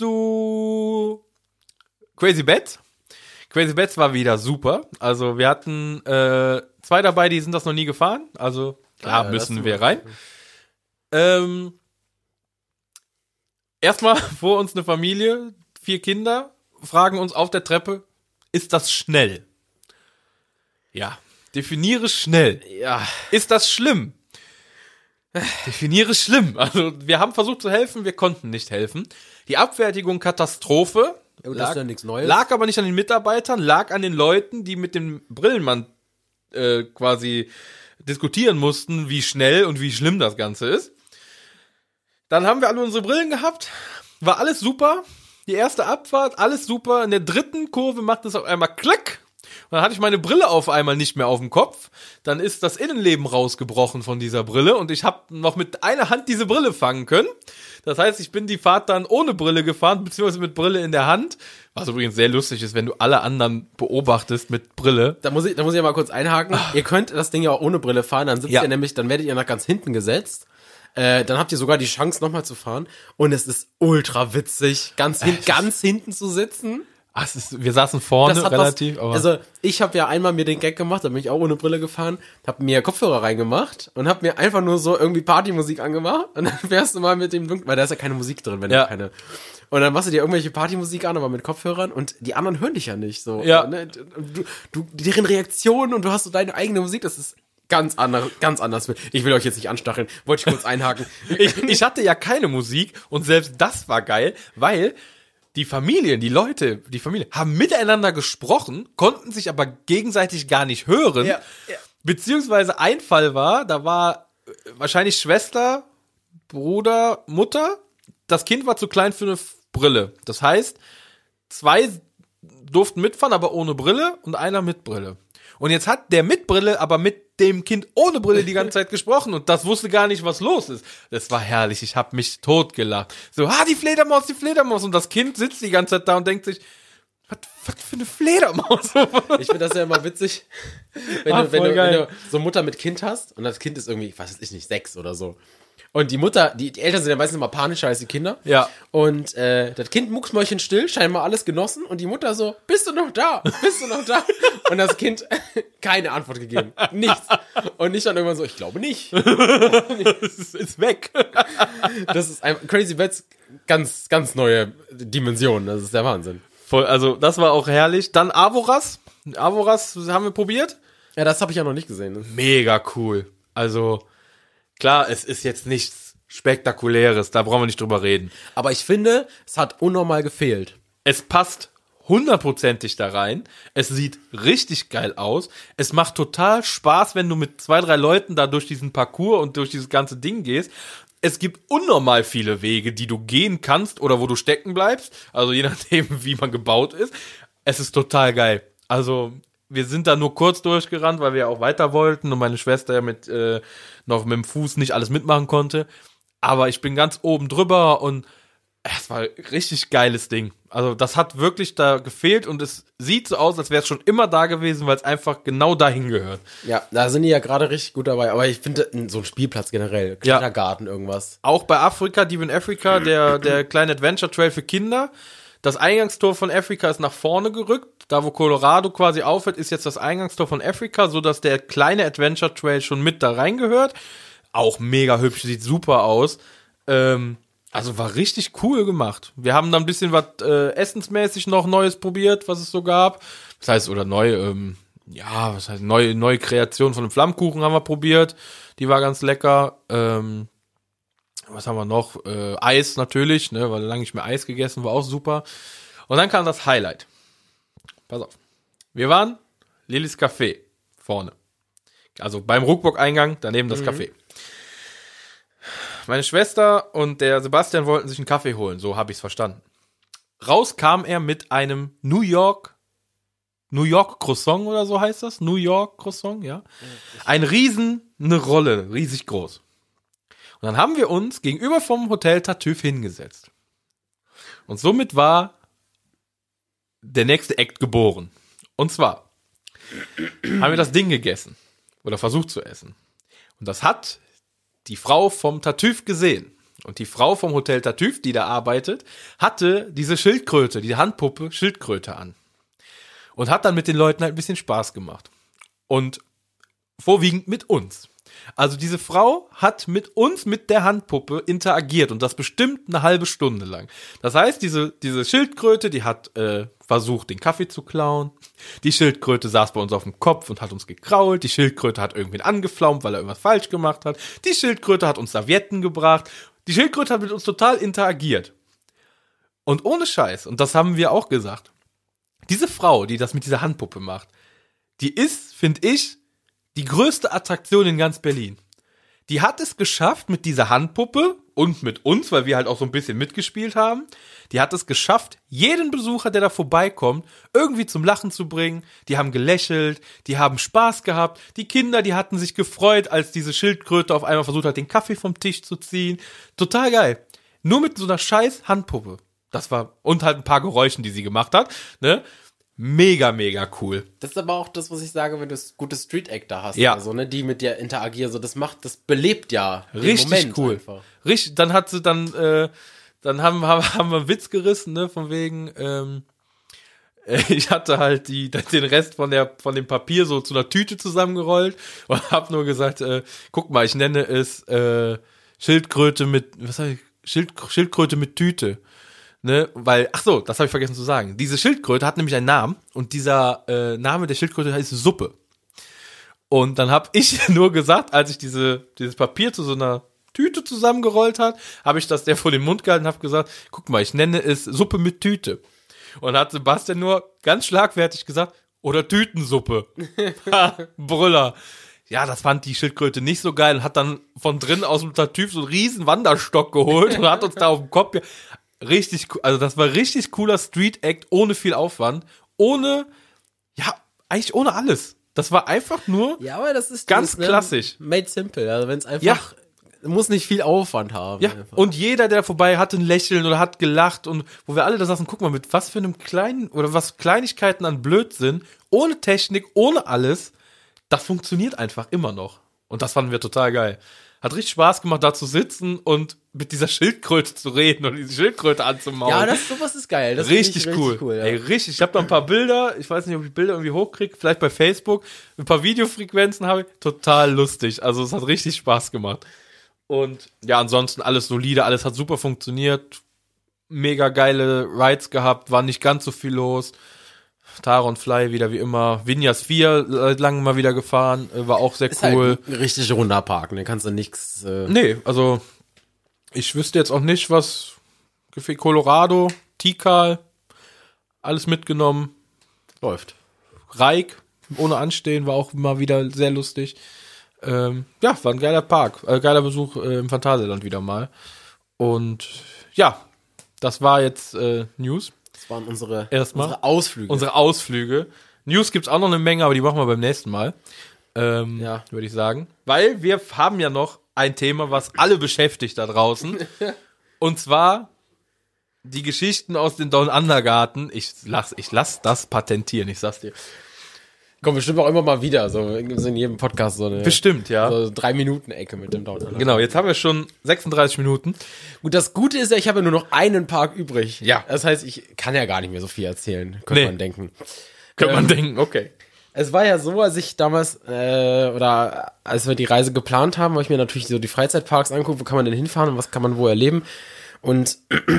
zu Crazy Bats. Crazy Bats war wieder super. Also wir hatten äh, zwei dabei, die sind das noch nie gefahren. Also klar, ja, müssen wir rein. Ähm, Erstmal vor uns eine Familie, vier Kinder, fragen uns auf der Treppe, ist das schnell? Ja, definiere schnell. Ja. Ist das schlimm? Definiere schlimm. Also wir haben versucht zu helfen, wir konnten nicht helfen. Die Abfertigung Katastrophe. Ja, das lag, ist ja nichts Neues. Lag aber nicht an den Mitarbeitern, lag an den Leuten, die mit dem Brillenmann äh, quasi diskutieren mussten, wie schnell und wie schlimm das Ganze ist. Dann haben wir alle unsere Brillen gehabt, war alles super. Die erste Abfahrt, alles super. In der dritten Kurve macht es auf einmal klack. Und dann hatte ich meine Brille auf einmal nicht mehr auf dem Kopf. Dann ist das Innenleben rausgebrochen von dieser Brille und ich habe noch mit einer Hand diese Brille fangen können. Das heißt, ich bin die Fahrt dann ohne Brille gefahren, beziehungsweise mit Brille in der Hand. Was übrigens sehr lustig ist, wenn du alle anderen beobachtest mit Brille. Da muss ich, da muss ich ja mal kurz einhaken. Ihr könnt das Ding ja auch ohne Brille fahren, dann sitzt ja. ihr nämlich, dann werdet ihr nach ganz hinten gesetzt. Äh, dann habt ihr sogar die Chance, nochmal zu fahren. Und es ist ultra witzig, ganz, hin, ganz hinten zu sitzen. Ach, es ist, wir saßen vorne relativ. Was, aber also ich habe ja einmal mir den Gag gemacht, da bin ich auch ohne Brille gefahren, hab mir Kopfhörer reingemacht und hab mir einfach nur so irgendwie Partymusik angemacht. Und dann fährst du mal mit dem Dunkel, weil da ist ja keine Musik drin, wenn ja. du keine. Und dann machst du dir irgendwelche Partymusik an, aber mit Kopfhörern und die anderen hören dich ja nicht so. Ja. Ne? Du, du, deren Reaktionen und du hast so deine eigene Musik, das ist ganz anders, ganz anders. Ich will euch jetzt nicht anstacheln, wollte ich kurz einhaken. ich, ich hatte ja keine Musik und selbst das war geil, weil die Familien, die Leute, die Familie haben miteinander gesprochen, konnten sich aber gegenseitig gar nicht hören. Ja, ja. Beziehungsweise ein Fall war, da war wahrscheinlich Schwester, Bruder, Mutter. Das Kind war zu klein für eine Brille. Das heißt, zwei durften mitfahren, aber ohne Brille und einer mit Brille. Und jetzt hat der mit Brille aber mit dem Kind ohne Brille die ganze Zeit gesprochen und das wusste gar nicht, was los ist. Das war herrlich, ich habe mich totgelacht. So, ah, die Fledermaus, die Fledermaus. Und das Kind sitzt die ganze Zeit da und denkt sich, was, was für eine Fledermaus? Ich finde das ja immer witzig, wenn, Ach, du, wenn, du, geil. wenn du so Mutter mit Kind hast und das Kind ist irgendwie, was weiß ich nicht, sechs oder so. Und die Mutter, die, die Eltern sind ja meistens immer panischer als die Kinder. Ja. Und äh, das Kind mucksmäuschenstill, scheinbar alles genossen. Und die Mutter so, bist du noch da? Bist du noch da? Und das Kind, keine Antwort gegeben. Nichts. Und nicht dann irgendwann so, ich glaube nicht. Es ist weg. Das ist ein Crazy Bets, ganz, ganz neue Dimension. Das ist der Wahnsinn. Voll, also das war auch herrlich. Dann Avoras. Avoras haben wir probiert. Ja, das habe ich ja noch nicht gesehen. Ne? Mega cool. Also klar, es ist jetzt nichts Spektakuläres, da brauchen wir nicht drüber reden. Aber ich finde, es hat unnormal gefehlt. Es passt hundertprozentig da rein. Es sieht richtig geil aus. Es macht total Spaß, wenn du mit zwei, drei Leuten da durch diesen Parcours und durch dieses ganze Ding gehst. Es gibt unnormal viele Wege, die du gehen kannst oder wo du stecken bleibst. Also je nachdem, wie man gebaut ist. Es ist total geil. Also wir sind da nur kurz durchgerannt, weil wir ja auch weiter wollten und meine Schwester ja mit äh, noch mit dem Fuß nicht alles mitmachen konnte. Aber ich bin ganz oben drüber und es war ein richtig geiles Ding. Also das hat wirklich da gefehlt und es sieht so aus, als wäre es schon immer da gewesen, weil es einfach genau dahin gehört. Ja, da sind die ja gerade richtig gut dabei. Aber ich finde, so ein Spielplatz generell, Kindergarten, irgendwas. Auch bei Afrika, Deep in Africa, der, der kleine Adventure Trail für Kinder. Das Eingangstor von Afrika ist nach vorne gerückt. Da, wo Colorado quasi aufhört, ist jetzt das Eingangstor von Afrika, sodass der kleine Adventure Trail schon mit da reingehört. Auch mega hübsch, sieht super aus. Ähm, also war richtig cool gemacht. Wir haben da ein bisschen was äh, essensmäßig noch Neues probiert, was es so gab. Das heißt, oder neu, ähm, ja, was heißt, neue, neue Kreation von einem Flammkuchen haben wir probiert. Die war ganz lecker. Ähm, was haben wir noch? Äh, Eis natürlich, ne, weil lange nicht mehr Eis gegessen, war auch super. Und dann kam das Highlight. Pass auf. Wir waren Lillys Café vorne. Also beim Ruckbock-Eingang, daneben das mhm. Café. Meine Schwester und der Sebastian wollten sich einen Kaffee holen, so habe ich es verstanden. Raus kam er mit einem New York, New York Croissant oder so heißt das? New York Croissant, ja. Ein Riesen, eine Rolle, riesig groß. Und dann haben wir uns gegenüber vom Hotel Tartuffe hingesetzt. Und somit war der nächste Act geboren. Und zwar haben wir das Ding gegessen. Oder versucht zu essen. Und das hat die Frau vom Tartuffe gesehen. Und die Frau vom Hotel Tartuffe, die da arbeitet, hatte diese Schildkröte, die Handpuppe Schildkröte an. Und hat dann mit den Leuten halt ein bisschen Spaß gemacht. Und vorwiegend mit uns. Also diese Frau hat mit uns, mit der Handpuppe interagiert und das bestimmt eine halbe Stunde lang. Das heißt, diese, diese Schildkröte, die hat äh, versucht, den Kaffee zu klauen. Die Schildkröte saß bei uns auf dem Kopf und hat uns gekrault. Die Schildkröte hat irgendwen angeflaumt, weil er irgendwas falsch gemacht hat. Die Schildkröte hat uns Servietten gebracht. Die Schildkröte hat mit uns total interagiert. Und ohne Scheiß, und das haben wir auch gesagt, diese Frau, die das mit dieser Handpuppe macht, die ist, finde ich, die größte Attraktion in ganz Berlin. Die hat es geschafft mit dieser Handpuppe und mit uns, weil wir halt auch so ein bisschen mitgespielt haben. Die hat es geschafft, jeden Besucher, der da vorbeikommt, irgendwie zum Lachen zu bringen. Die haben gelächelt, die haben Spaß gehabt. Die Kinder, die hatten sich gefreut, als diese Schildkröte auf einmal versucht hat, den Kaffee vom Tisch zu ziehen. Total geil. Nur mit so einer scheiß Handpuppe. Das war, und halt ein paar Geräuschen, die sie gemacht hat, ne? Mega, mega cool. Das ist aber auch das, was ich sage, wenn du gute Street-Actor hast. Ja. Also, ne, die mit dir interagieren, so, das macht, das belebt ja den Richtig Moment cool. einfach. Richtig, dann hat sie dann, äh, dann haben, haben, haben wir einen Witz gerissen, ne, von wegen, ähm, äh, ich hatte halt die, den Rest von der, von dem Papier so zu einer Tüte zusammengerollt und hab nur gesagt, äh, guck mal, ich nenne es, äh, Schildkröte mit, was sag ich, Schild, Schildkröte mit Tüte. Ne, weil, ach so, das habe ich vergessen zu sagen. Diese Schildkröte hat nämlich einen Namen und dieser äh, Name der Schildkröte heißt Suppe. Und dann habe ich nur gesagt, als ich diese dieses Papier zu so einer Tüte zusammengerollt hat, habe ich das der vor den Mund gehalten und habe gesagt, guck mal, ich nenne es Suppe mit Tüte. Und hat Sebastian nur ganz schlagfertig gesagt, oder Tütensuppe. Ha, Brüller. Ja, das fand die Schildkröte nicht so geil und hat dann von drin aus dem Tartuffe so einen riesen Wanderstock geholt und hat uns da auf dem Kopf... Richtig, also das war richtig cooler Street-Act ohne viel Aufwand ohne, ja, eigentlich ohne alles. Das war einfach nur Ja, aber das ist ganz das, ne, klassisch. Made simple, also wenn es einfach, Ja. muss nicht viel Aufwand haben. Ja, einfach. und jeder, der vorbei hatte ein Lächeln oder hat gelacht und wo wir alle da saßen, guck mal, mit was für einem kleinen, oder was Kleinigkeiten an Blödsinn, ohne Technik, ohne alles, das funktioniert einfach immer noch. Und das fanden wir total geil. Hat richtig Spaß gemacht, da zu sitzen und mit dieser Schildkröte zu reden und diese Schildkröte anzumauern. Ja, das, sowas ist geil. Das finde richtig, ich cool. Richtig cool ja. Ey, richtig. Ich habe da ein paar Bilder, ich weiß nicht, ob ich Bilder irgendwie hochkriege, vielleicht bei Facebook, ein paar Videofrequenzen habe ich. Total lustig. Also es hat richtig Spaß gemacht. Und ja, ansonsten alles solide, alles hat super funktioniert. Mega geile Rides gehabt, war nicht ganz so viel los. Taron Fly wieder wie immer. Vinyas vier seit langem mal wieder gefahren, äh, war auch sehr Ist cool. halt ein richtig runder Park, ne? Kannst du nix. Äh Nee, also ich wüsste jetzt auch nicht, was gefehlt. Colorado, Tikal, alles mitgenommen. läuft. Reik, ohne Anstehen, war auch immer wieder sehr lustig. Ähm, ja, war ein geiler Park, äh, geiler Besuch äh, im Phantasialand wieder mal. Und ja, das war jetzt äh, News. Das waren unsere, Erstmal. unsere Ausflüge. Unsere Ausflüge. News gibt's auch noch eine Menge, aber die machen wir beim nächsten Mal. Ähm, Ja. Würde ich sagen. Weil wir haben ja noch ein Thema, was alle beschäftigt da draußen. Und zwar die Geschichten aus den Down Under Garten. Ich lass, ich lass das patentieren, ich sag's dir. Kommt bestimmt auch immer mal wieder, so in jedem Podcast so eine Bestimmt, ja. so drei Minuten Ecke mit dem Down Under. Genau, jetzt haben wir schon sechsunddreißig Minuten. Gut, das Gute ist ja, ich habe ja nur noch einen Park übrig. Ja. Das heißt, ich kann ja gar nicht mehr so viel erzählen, könnte Nee. man denken. Könnte man Ähm, denken, okay. Es war ja so, als ich damals, äh, oder als wir die Reise geplant haben, habe ich mir natürlich so die Freizeitparks angeguckt, wo kann man denn hinfahren und was kann man wo erleben. Und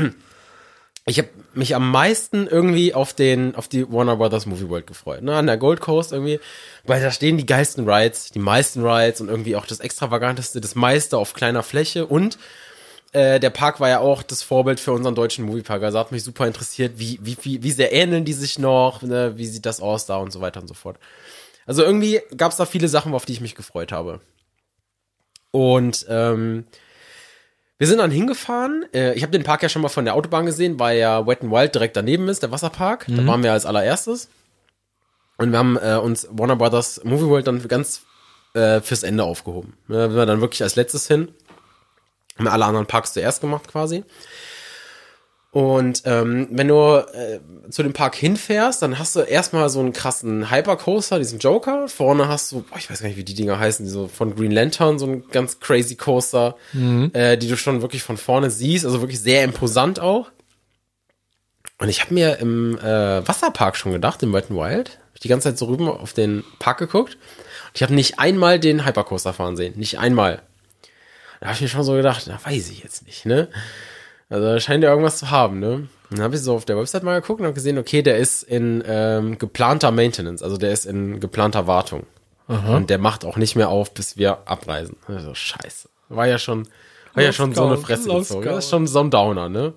ich habe mich am meisten irgendwie auf den, auf die Warner Brothers Movie World gefreut, ne, an der Gold Coast irgendwie, weil da stehen die geilsten Rides, die meisten Rides und irgendwie auch das Extravaganteste, das meiste auf kleiner Fläche und äh, der Park war ja auch das Vorbild für unseren deutschen Moviepark, also hat mich super interessiert, wie, wie, wie, wie sehr ähneln die sich noch, ne, wie sieht das aus da und so weiter und so fort. Also irgendwie gab es da viele Sachen, auf die ich mich gefreut habe. Und ähm, wir sind dann hingefahren. Äh, ich habe den Park ja schon mal von der Autobahn gesehen, weil ja Wet n Wild direkt daneben ist, der Wasserpark. Da waren wir als allererstes. Und wir haben äh, uns Warner Brothers Movie World dann ganz äh, fürs Ende aufgehoben. Ja, wir waren dann wirklich als letztes hin. Haben alle anderen Parks zuerst gemacht quasi. Und ähm, wenn du äh, zu dem Park hinfährst, dann hast du erstmal so einen krassen Hypercoaster, diesen Joker. Vorne hast du, boah, ich weiß gar nicht, wie die Dinger heißen, die so von Green Lantern, so ein ganz crazy Coaster, mhm. äh, die du schon wirklich von vorne siehst, also wirklich sehr imposant auch. Und ich habe mir im äh, Wasserpark schon gedacht, im Wet n Wild, hab ich die ganze Zeit so rüber auf den Park geguckt. Und ich habe nicht einmal den Hypercoaster fahren sehen, nicht einmal. Da habe ich mir schon so gedacht, na, weiß ich jetzt nicht, ne? Also da scheint ja irgendwas zu haben, ne? Und dann habe ich so auf der Website mal geguckt und habe gesehen, okay, der ist in ähm, geplanter Maintenance, also der ist in geplanter Wartung. Aha. Und der macht auch nicht mehr auf, bis wir abreisen. Also scheiße. War ja schon, war ja schon so eine Fresse gezogen. Das ist schon so ein Downer, ne?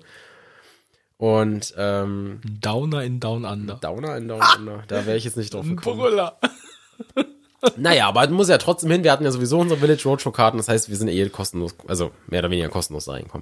Und ähm, Downer in Down Under. Downer in Down Under. Da wäre ich jetzt nicht drauf gekommen. Brüller. Naja, aber muss ja trotzdem hin. Wir hatten ja sowieso unsere Village Roadshow Karten. Das heißt, wir sind eh kostenlos, also mehr oder weniger kostenlos da reinkommen.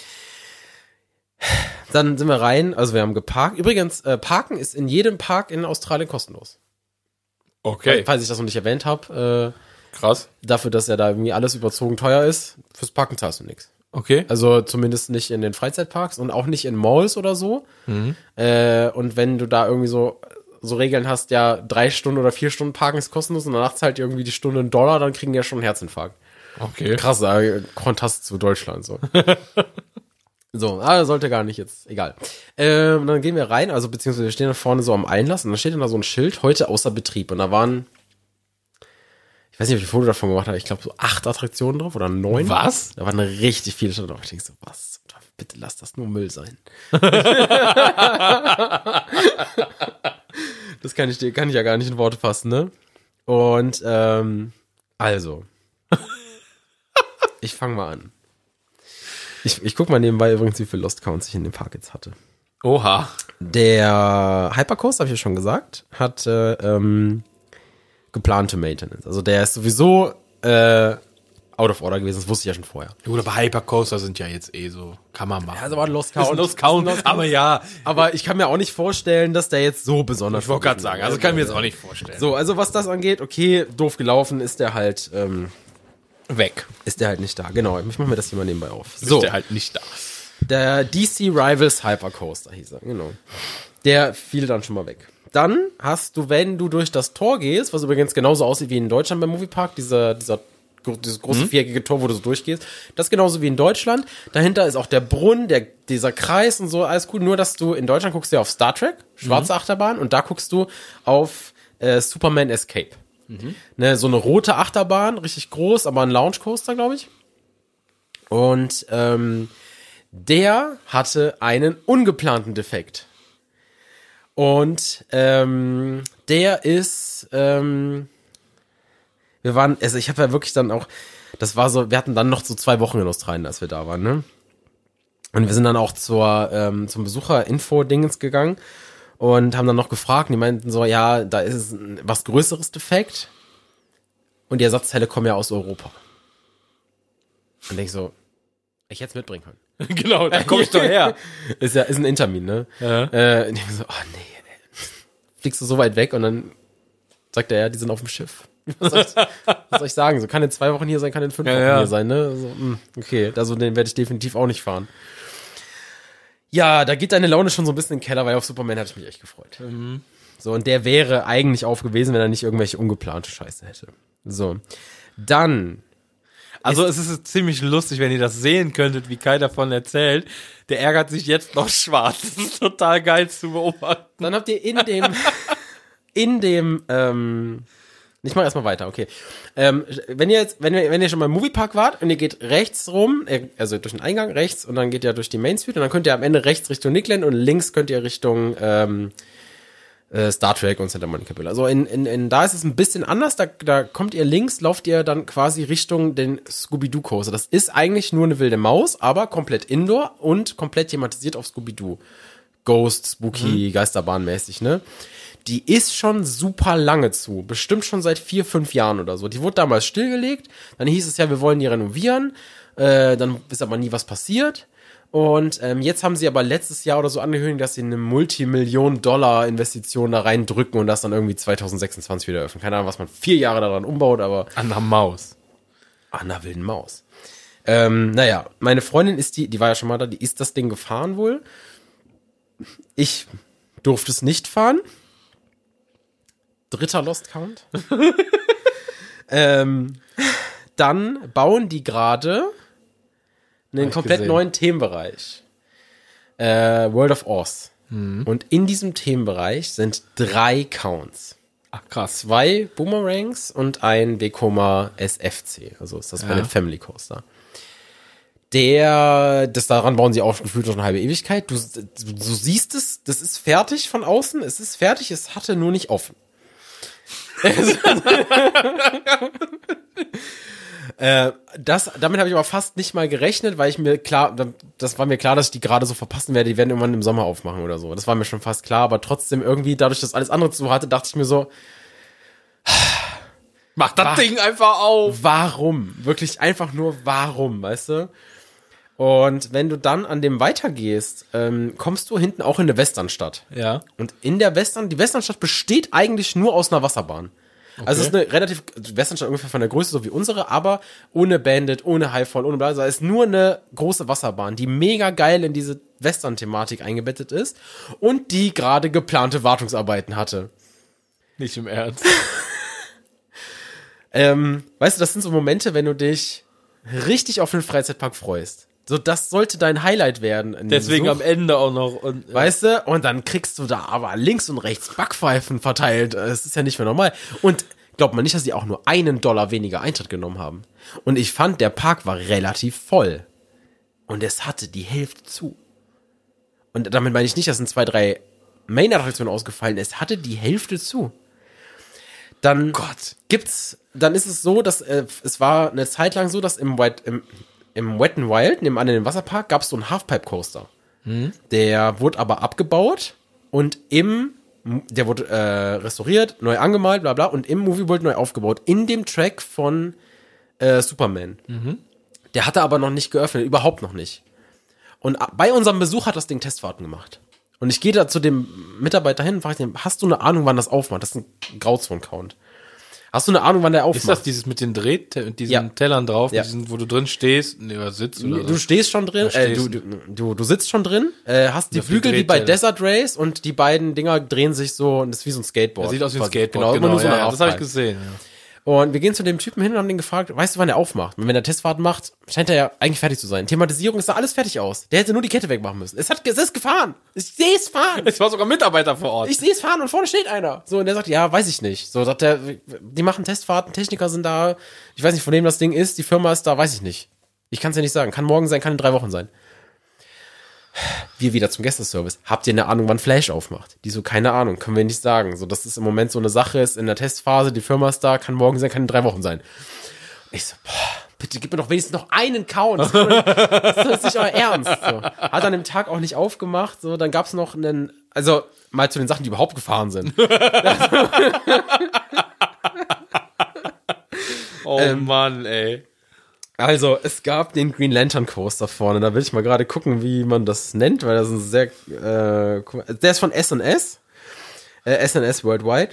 Dann sind wir rein, also wir haben geparkt. Übrigens, äh, Parken ist in jedem Park in Australien kostenlos. Okay. Falls ich das noch nicht erwähnt habe. Äh, Krass. Dafür, dass ja da irgendwie alles überzogen teuer ist, fürs Parken zahlst du nichts. Okay. Also zumindest nicht in den Freizeitparks und auch nicht in Malls oder so. Mhm. Äh, und wenn du da irgendwie so so Regeln hast, ja, drei Stunden oder vier Stunden Parken ist kostenlos und danach zahlt ihr irgendwie die Stunde einen Dollar, dann kriegen die ja schon einen Herzinfarkt. Okay. Krasser äh, Kontrast zu Deutschland, so. So, ah, sollte gar nicht jetzt, egal. Ähm, dann gehen wir rein, also beziehungsweise wir stehen da vorne so am Einlass und da steht dann da so ein Schild, heute außer Betrieb. Und da waren, ich weiß nicht, ob ich ein Foto davon gemacht habe, ich glaube so acht Attraktionen drauf oder neun. Was? Da waren richtig viele schon drauf. Ich denke so, was? Bitte lass das nur Müll sein. Das kann ich dir, kann ich ja gar nicht in Worte fassen, ne? Und, ähm, also. Ich fange mal an. Ich, ich guck mal nebenbei übrigens, wie viel Lost Counts ich in dem Park jetzt hatte. Oha. Der Hypercoaster, habe ich ja schon gesagt, hat äh, ähm, geplante Maintenance. Also der ist sowieso äh, out of order gewesen. Das wusste ich ja schon vorher. Gut, aber Hypercoaster sind ja jetzt eh so, kann man machen. Ja, also war Lost Count. Count. Lost Count, Lost Count. aber ja. Aber ich kann mir auch nicht vorstellen, dass der jetzt so besonders Ich wollte gerade sagen, also kann ich mir jetzt auch nicht vorstellen. So, also was das angeht, okay, doof gelaufen, ist der halt, ähm, weg. ist der halt nicht da. Genau, ich mach mir das hier mal nebenbei auf. So. Ist der halt nicht da. Der D C Rivals Hypercoaster hieß er, genau. Der fiel dann schon mal weg. Dann hast du, wenn du durch das Tor gehst, was übrigens genauso aussieht wie in Deutschland beim Moviepark, dieser, dieser, dieses große mhm. viereckige Tor, wo du so durchgehst, das ist genauso wie in Deutschland. Dahinter ist auch der Brunnen, der, dieser Kreis und so, alles cool. Nur, dass du in Deutschland guckst du ja auf Star Trek, schwarze mhm. Achterbahn, und da guckst du auf äh, Superman Escape. Mhm. Ne, so eine rote Achterbahn, richtig groß, aber ein Lounge Coaster, glaube ich. Und ähm, der hatte einen ungeplanten Defekt. Und ähm, der ist, ähm, wir waren, also ich habe ja wirklich dann auch, das war so, wir hatten dann noch so zwei Wochen in Australien, als wir da waren, ne? Und wir sind dann auch zur ähm, zum Besucher-Info-Dingens gegangen und haben dann noch gefragt, und die meinten so, ja, da ist ein, was größeres Defekt und die Ersatzteile kommen ja aus Europa. Und ich so, ich hätte es mitbringen können. Genau, da komm ich doch her. Ist ja, ist ein Intermin, ne? Ja. Äh, und ich so, oh nee, ey. Fliegst du so weit weg und dann sagt er, ja, die sind auf dem Schiff. Was soll ich, was soll ich sagen? So kann in zwei Wochen hier sein, kann in fünf ja, Wochen ja. hier sein, ne? So, mh, okay, also den werde ich definitiv auch nicht fahren. Ja, da geht deine Laune schon so ein bisschen in den Keller, weil auf Superman hatte ich mich echt gefreut. Mhm. So, und der wäre eigentlich auf gewesen, wenn er nicht irgendwelche ungeplante Scheiße hätte. So. Dann Also es ist ziemlich lustig, wenn ihr das sehen könntet, wie Kai davon erzählt. Der ärgert sich jetzt noch schwarz. Das ist total geil zu beobachten. Dann habt ihr in dem, in dem, ähm, ich mach erstmal weiter, okay. Ähm, wenn ihr jetzt, wenn ihr, wenn ihr schon mal im Moviepark wart und ihr geht rechts rum, also durch den Eingang rechts und dann geht ihr durch die Main Street und dann könnt ihr am Ende rechts Richtung Nickland und links könnt ihr Richtung, ähm, Star Trek und Santa Monica Pier. Also in, in, in da ist es ein bisschen anders. Da, da kommt ihr links, lauft ihr dann quasi Richtung den Scooby-Doo Coaster. Das ist eigentlich nur eine wilde Maus, aber komplett Indoor und komplett thematisiert auf Scooby-Doo. Ghost, Spooky, mhm. Geisterbahn-mäßig, ne? Die ist schon super lange zu. Bestimmt schon seit vier, fünf Jahren oder so. Die wurde damals stillgelegt. Dann hieß es ja, wir wollen die renovieren. Äh, dann ist aber nie was passiert. Und ähm, jetzt haben sie aber letztes Jahr oder so angekündigt, dass sie eine Multimillion-Dollar-Investition da reindrücken und das dann irgendwie zwanzig sechsundzwanzig wieder öffnen. Keine Ahnung, was man vier Jahre daran umbaut, aber... An einer Maus. An einer wilden Maus. Ähm, naja, meine Freundin ist die, die war ja schon mal da, die ist das Ding gefahren wohl. Ich durfte es nicht fahren. Dritter Lost Count. ähm, dann bauen die gerade einen komplett gesehen. neuen Themenbereich. Äh, World of Oz. Mhm. Und in diesem Themenbereich sind drei Counts. Ach krass. Zwei Boomerangs und ein Vekoma S F C. Also ist das ja. bei dem Family Coaster. Der, das daran bauen sie auch gefühlt schon eine halbe Ewigkeit. Du, du, du siehst es, das ist fertig von außen. Es ist fertig, es hatte nur nicht offen. Äh, das, damit habe ich aber fast nicht mal gerechnet, weil ich mir klar, das war mir klar, dass ich die gerade so verpassen werde, die werden irgendwann im Sommer aufmachen oder so. Das war mir schon fast klar, aber trotzdem irgendwie, dadurch, dass alles andere zu hatte, dachte ich mir so, mach das war, Ding einfach auf! Warum? Wirklich einfach nur warum, weißt du? Und wenn du dann an dem weitergehst, ähm, kommst du hinten auch in eine Westernstadt. Ja. Und in der Western, die Westernstadt besteht eigentlich nur aus einer Wasserbahn. Okay. Also es ist eine relativ, Westernstadt ungefähr von der Größe so wie unsere, aber ohne Bandit, ohne Highfall, ohne bla, es ist nur eine große Wasserbahn, die mega geil in diese Western-Thematik eingebettet ist und die gerade geplante Wartungsarbeiten hatte. Nicht im Ernst. ähm, weißt du, das sind so Momente, wenn du dich richtig auf den Freizeitpark freust. So, das sollte dein Highlight werden. Deswegen am Ende auch noch. Und, ja. Weißt du? Und dann kriegst du da aber links und rechts Backpfeifen verteilt. Das ist ja nicht mehr normal. Und glaubt man nicht, dass die auch nur einen Dollar weniger Eintritt genommen haben. Und ich fand, der Park war relativ voll. Und es hatte die Hälfte zu. Und damit meine ich nicht, dass sind zwei, drei Main-Attraktionen ausgefallen. Es hatte die Hälfte zu. Dann Gott. gibt's, dann ist es so, dass äh, es war eine Zeit lang so, dass im White, im Im Wet n Wild, nebenan in dem Wasserpark, gab es so einen Halfpipe-Coaster. Hm. Der wurde aber abgebaut und im, der wurde äh, restauriert, neu angemalt, bla bla, und im Movie World neu aufgebaut. In dem Track von äh, Superman. Mhm. Der hatte aber noch nicht geöffnet, überhaupt noch nicht. Und bei unserem Besuch hat das Ding Testfahrten gemacht. Und ich gehe da zu dem Mitarbeiter hin und frage ihn, hast du eine Ahnung, wann das aufmacht? Das ist ein Grauzone-Count. Hast du eine Ahnung, wann der aufmacht? Ist das dieses mit den Dreht, diesen Ja. Tellern drauf, Ja. mit diesen, wo du drin stehst, nee, oder sitzt oder so? Du stehst schon drin, Ja, äh, du, stehst. du, du, du sitzt schon drin, äh, hast die Auf die Flügel wie bei Drehteller. Desert Race und die beiden Dinger drehen sich so und das ist wie so ein Skateboard. Das sieht aus wie ein Quasi. Skateboard, Genau, immer nur so ja, eine ja, das habe ich Halfpipe. gesehen. Ja. Und wir gehen zu dem Typen hin und haben den gefragt, weißt du, wann er aufmacht? Und wenn er Testfahrt macht, scheint er ja eigentlich fertig zu sein. Thematisierung ist da alles fertig aus. Der hätte nur die Kette wegmachen müssen. Es hat, es ist gefahren. Ich sehe es fahren. Es war sogar Mitarbeiter vor Ort. Ich sehe es fahren und vorne steht einer. So, und der sagt, ja, weiß ich nicht. So, sagt der, die machen Testfahrten, Techniker sind da. Ich weiß nicht, von wem das Ding ist. Die Firma ist da, weiß ich nicht. Ich kann es ja nicht sagen. Kann morgen sein, kann in drei Wochen sein. Wir wieder zum Gästeservice. Habt ihr eine Ahnung, wann Flash aufmacht? Die so, keine Ahnung, können wir nicht sagen. So, das ist im Moment so eine Sache, ist in der Testphase, die Firma ist da, kann morgen sein, kann in drei Wochen sein. Ich so, boah, bitte gib mir doch wenigstens noch einen Count. Das ist, doch nicht, das ist nicht euer Ernst. So. Hat an dem Tag auch nicht aufgemacht. So, dann gab's noch einen, also mal zu den Sachen, die überhaupt gefahren sind. Oh Ähm, Mann, ey. Also, es gab den Green Lantern Coaster vorne. Da will ich mal gerade gucken, wie man das nennt, weil das ist ein sehr, äh, der ist von S und S. Äh, S und S Worldwide.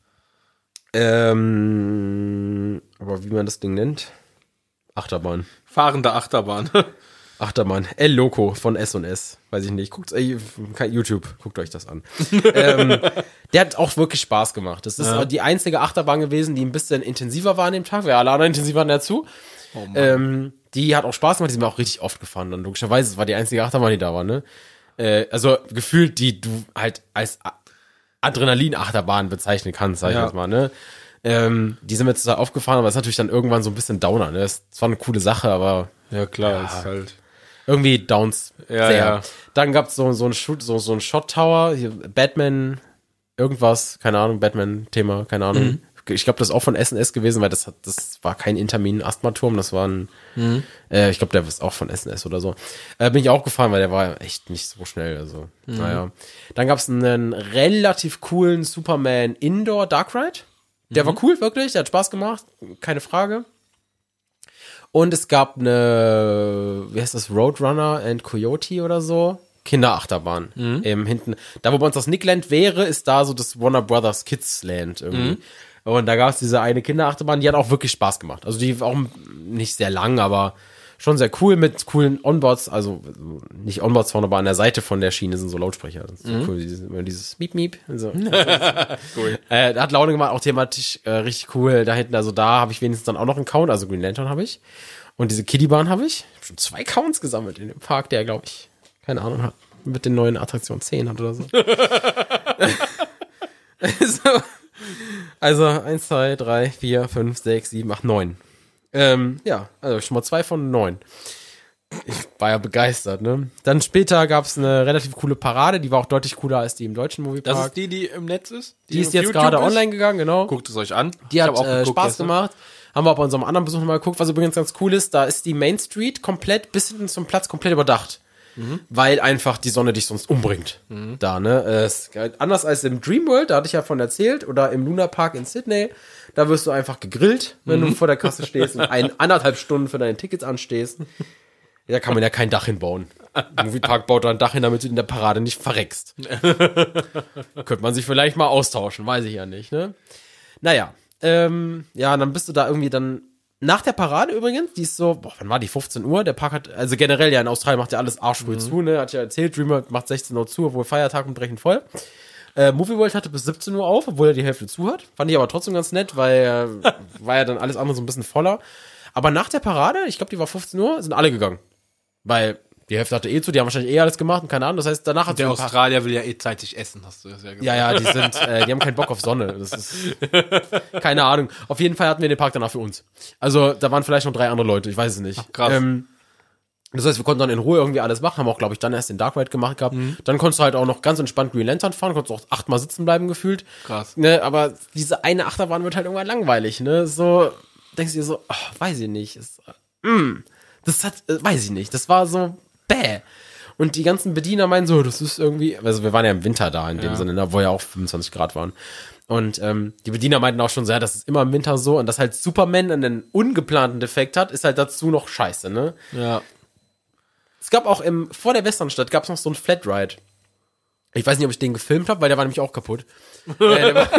Ähm, aber wie man das Ding nennt? Achterbahn. Fahrende Achterbahn. Achterbahn. El Loco von S und S. Weiß ich nicht. Guckt, äh, kein YouTube. Guckt euch das an. ähm, der hat auch wirklich Spaß gemacht. Das ist Ja. die einzige Achterbahn gewesen, die ein bisschen intensiver war an dem Tag. Wir alle anderen intensiv waren dazu. Oh Mann. Ähm, die hat auch Spaß gemacht, die sind wir auch richtig oft gefahren dann. Logischerweise, es war die einzige Achterbahn, die da war, ne? Äh, also gefühlt, die du halt als A- Adrenalin-Achterbahn bezeichnen kannst, sag ich Ja. jetzt mal, ne? Ähm, die sind mir total aufgefahren, aber es ist natürlich dann irgendwann so ein bisschen Downer, ne? Es war eine coole Sache, aber Ja, klar, Ja. ist halt. irgendwie Downs Ja, sehr. ja. Dann gab's so, so ein Shoot, so, so ein Shot Tower, hier Batman, irgendwas, keine Ahnung, Batman-Thema, keine Ahnung. Mhm. Ich glaube, das ist auch von S und S gewesen, weil das hat, das war kein Intermin-Asthmaturm, das war ein, Mhm. äh, ich glaube, der ist auch von S und S oder so. Äh, bin ich auch gefahren, weil der war echt nicht so schnell, also, Mhm. naja. Dann gab's einen relativ coolen Superman Indoor Dark Ride. Der Mhm. war cool, wirklich, der hat Spaß gemacht, keine Frage. Und es gab eine, wie heißt das, Roadrunner and Coyote oder so? Kinderachterbahn. Mhm. Eben hinten. Da, wo bei uns das Nickland wäre, ist da so das Warner Brothers Kids Land irgendwie. Mhm. Und da gab es diese eine Kinderachterbahn, die hat auch wirklich Spaß gemacht. Also die war auch nicht sehr lang, aber schon sehr cool mit coolen Onboards, also nicht Onboards vorne, aber an der Seite von der Schiene sind so Lautsprecher. Das ist so cool, dieses, immer dieses Miep Miep. So. Cool. Äh, da hat Laune gemacht, auch thematisch äh, richtig cool. Da hinten, also da habe ich wenigstens dann auch noch einen Count, also Green Lantern habe ich. Und diese Kiddie-Bahn habe ich. Ich habe schon zwei Counts gesammelt in dem Park, der, glaube ich, keine Ahnung hat, mit den neuen Attraktionen zehn hat oder so. so. Also eins, zwei, drei, vier, fünf, sechs, sieben, acht, neun. Ähm, ja, also schon mal zwei von neun. Ich war ja begeistert, ne? Dann später gab es eine relativ coole Parade, die war auch deutlich cooler als die im deutschen Moviepark. Das ist die, die im Netz ist? die ist auf jetzt YouTube gerade ist? online gegangen, genau. Guckt es euch an. Die Ich hat hab auch äh, geguckt Spaß gestern. gemacht. Haben wir auch bei unserem anderen Besuch nochmal geguckt, was übrigens ganz cool ist. Da ist die Main Street komplett bis hinten zum Platz komplett überdacht. Mhm. Weil einfach die Sonne dich sonst umbringt. Da, ne? Äh, ist geil. Anders als im Dreamworld, da hatte ich ja von erzählt, oder im Luna Park in Sydney, da wirst du einfach gegrillt, wenn Mhm. du vor der Kasse stehst und ein, anderthalb Stunden für deine Tickets anstehst. Da kann man ja kein Dach hinbauen. Im Moviepark baut da ein Dach hin, damit du in der Parade nicht verreckst. Könnte man sich vielleicht mal austauschen, weiß ich ja nicht, ne? Naja, ähm, ja, dann bist du da irgendwie dann nach der Parade übrigens, die ist so, boah, wann war die, fünfzehn Uhr? Der Park hat, also generell ja in Australien macht ja alles arschfrüh zu, ne? Hat ja erzählt, Dreamworld macht sechzehn Uhr zu, obwohl Feiertag und brechen voll. Äh, Movie World hatte bis siebzehn Uhr auf, obwohl er die Hälfte zu hat. Fand ich aber trotzdem ganz nett, weil äh, war ja dann alles andere so ein bisschen voller. Aber nach der Parade, ich glaube, die war fünfzehn Uhr, sind alle gegangen. Weil die Hälfte hatte eh zu, die haben wahrscheinlich eh alles gemacht und keine Ahnung. Das heißt, danach hat Der so ein paar- Australier will ja eh zeitig essen, hast du das ja gesagt. ja, ja, die sind, äh, die haben keinen Bock auf Sonne. Das ist keine Ahnung. Auf jeden Fall hatten wir den Park danach für uns. Also da waren vielleicht noch drei andere Leute, ich weiß es nicht. Ach, krass. Ähm, das heißt, wir konnten dann in Ruhe irgendwie alles machen, haben auch, glaube ich, dann erst den Dark Ride gemacht gehabt. Dann konntest du halt auch noch ganz entspannt Green Lantern fahren, konntest auch achtmal sitzen bleiben gefühlt. Krass. Ne, aber diese eine Achterbahn wird halt irgendwann langweilig, ne? So, denkst du dir so, oh, weiß ich nicht. Es, mm, das hat, äh, weiß ich nicht. Das war so bäh. Und die ganzen Bediener meinen so, das ist irgendwie, also wir waren ja im Winter da in dem Ja. Sinne, ne, wo ja auch fünfundzwanzig Grad waren. Und ähm, die Bediener meinten auch schon so, ja, das ist immer im Winter so. Und dass halt Superman einen ungeplanten Defekt hat, ist halt dazu noch scheiße, ne? Ja. Es gab auch im, vor der Westernstadt gab es noch so einen Flatride. Ich weiß nicht, ob ich den gefilmt habe, weil der war nämlich auch kaputt. äh, der war,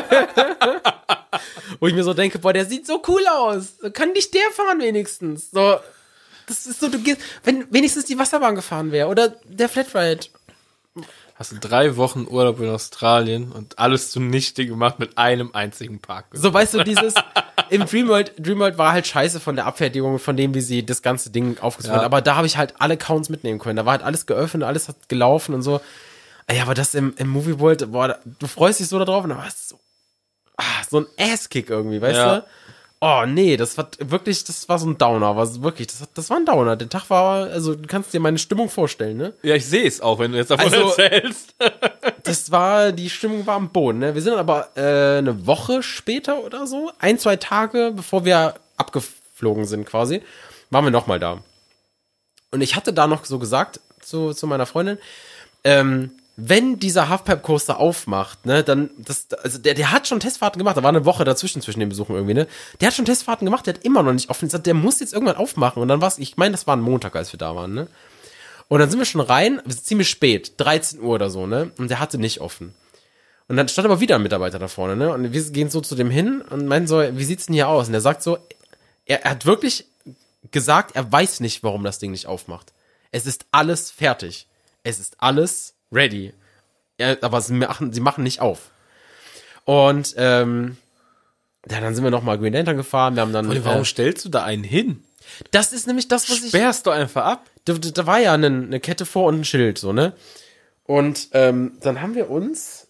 wo ich mir so denke, boah, der sieht so cool aus. Kann nicht der fahren wenigstens. So, das ist so, du gehst, wenn wenigstens die Wasserbahn gefahren wäre oder der Flatride. Hast du drei Wochen Urlaub in Australien und alles zunichte gemacht mit einem einzigen Park. So, weißt du, dieses, im Dreamworld, Dreamworld war halt scheiße von der Abfertigung, von dem, wie sie das ganze Ding aufgezogen Ja. hat. Aber da habe ich halt alle Counts mitnehmen können. Da war halt alles geöffnet, alles hat gelaufen und so. Ja, aber das im, im Movie World, boah, da- du freust dich so da drauf und dann war es so, ah, so ein Ass-Kick irgendwie, weißt Ja. du? Oh, nee, das war wirklich, das war so ein Downer, was wirklich, das, das war ein Downer. Der Tag war, also du kannst dir meine Stimmung vorstellen, ne? Ja, ich sehe es auch, wenn du jetzt davon Also- erzählst. Das war, die Stimmung war am Boden, ne? Wir sind aber äh, eine Woche später oder so, ein, zwei Tage, bevor wir abgeflogen sind quasi, waren wir nochmal da. Und ich hatte da noch so gesagt zu, zu meiner Freundin, ähm, wenn dieser Halfpipe-Coaster aufmacht, ne, dann, das, also der, der hat schon Testfahrten gemacht, da war eine Woche dazwischen zwischen den Besuchen irgendwie, ne, der hat schon Testfahrten gemacht, der hat immer noch nicht offen, der muss jetzt irgendwann aufmachen und dann war's, ich meine, das war ein Montag, als wir da waren, ne, und dann sind wir schon rein, ziemlich spät, dreizehn Uhr oder so, ne, und der hatte nicht offen. Und dann stand aber wieder ein Mitarbeiter da vorne, ne, und wir gehen so zu dem hin und meinen so, wie sieht's denn hier aus? Und er sagt so, er, er hat wirklich gesagt, er weiß nicht, warum das Ding nicht aufmacht. Es ist alles fertig. Es ist alles ready. Ja, aber sie machen, sie machen nicht auf. Und ähm, ja, dann sind wir nochmal Green Lantern gefahren. Wir haben dann. Warum Äh, stellst du da einen hin? das ist nämlich das, was ich. Sperrst du einfach ab? Da, da da war ja eine, eine Kette vor und ein Schild, so, ne? Und ähm, dann haben wir uns.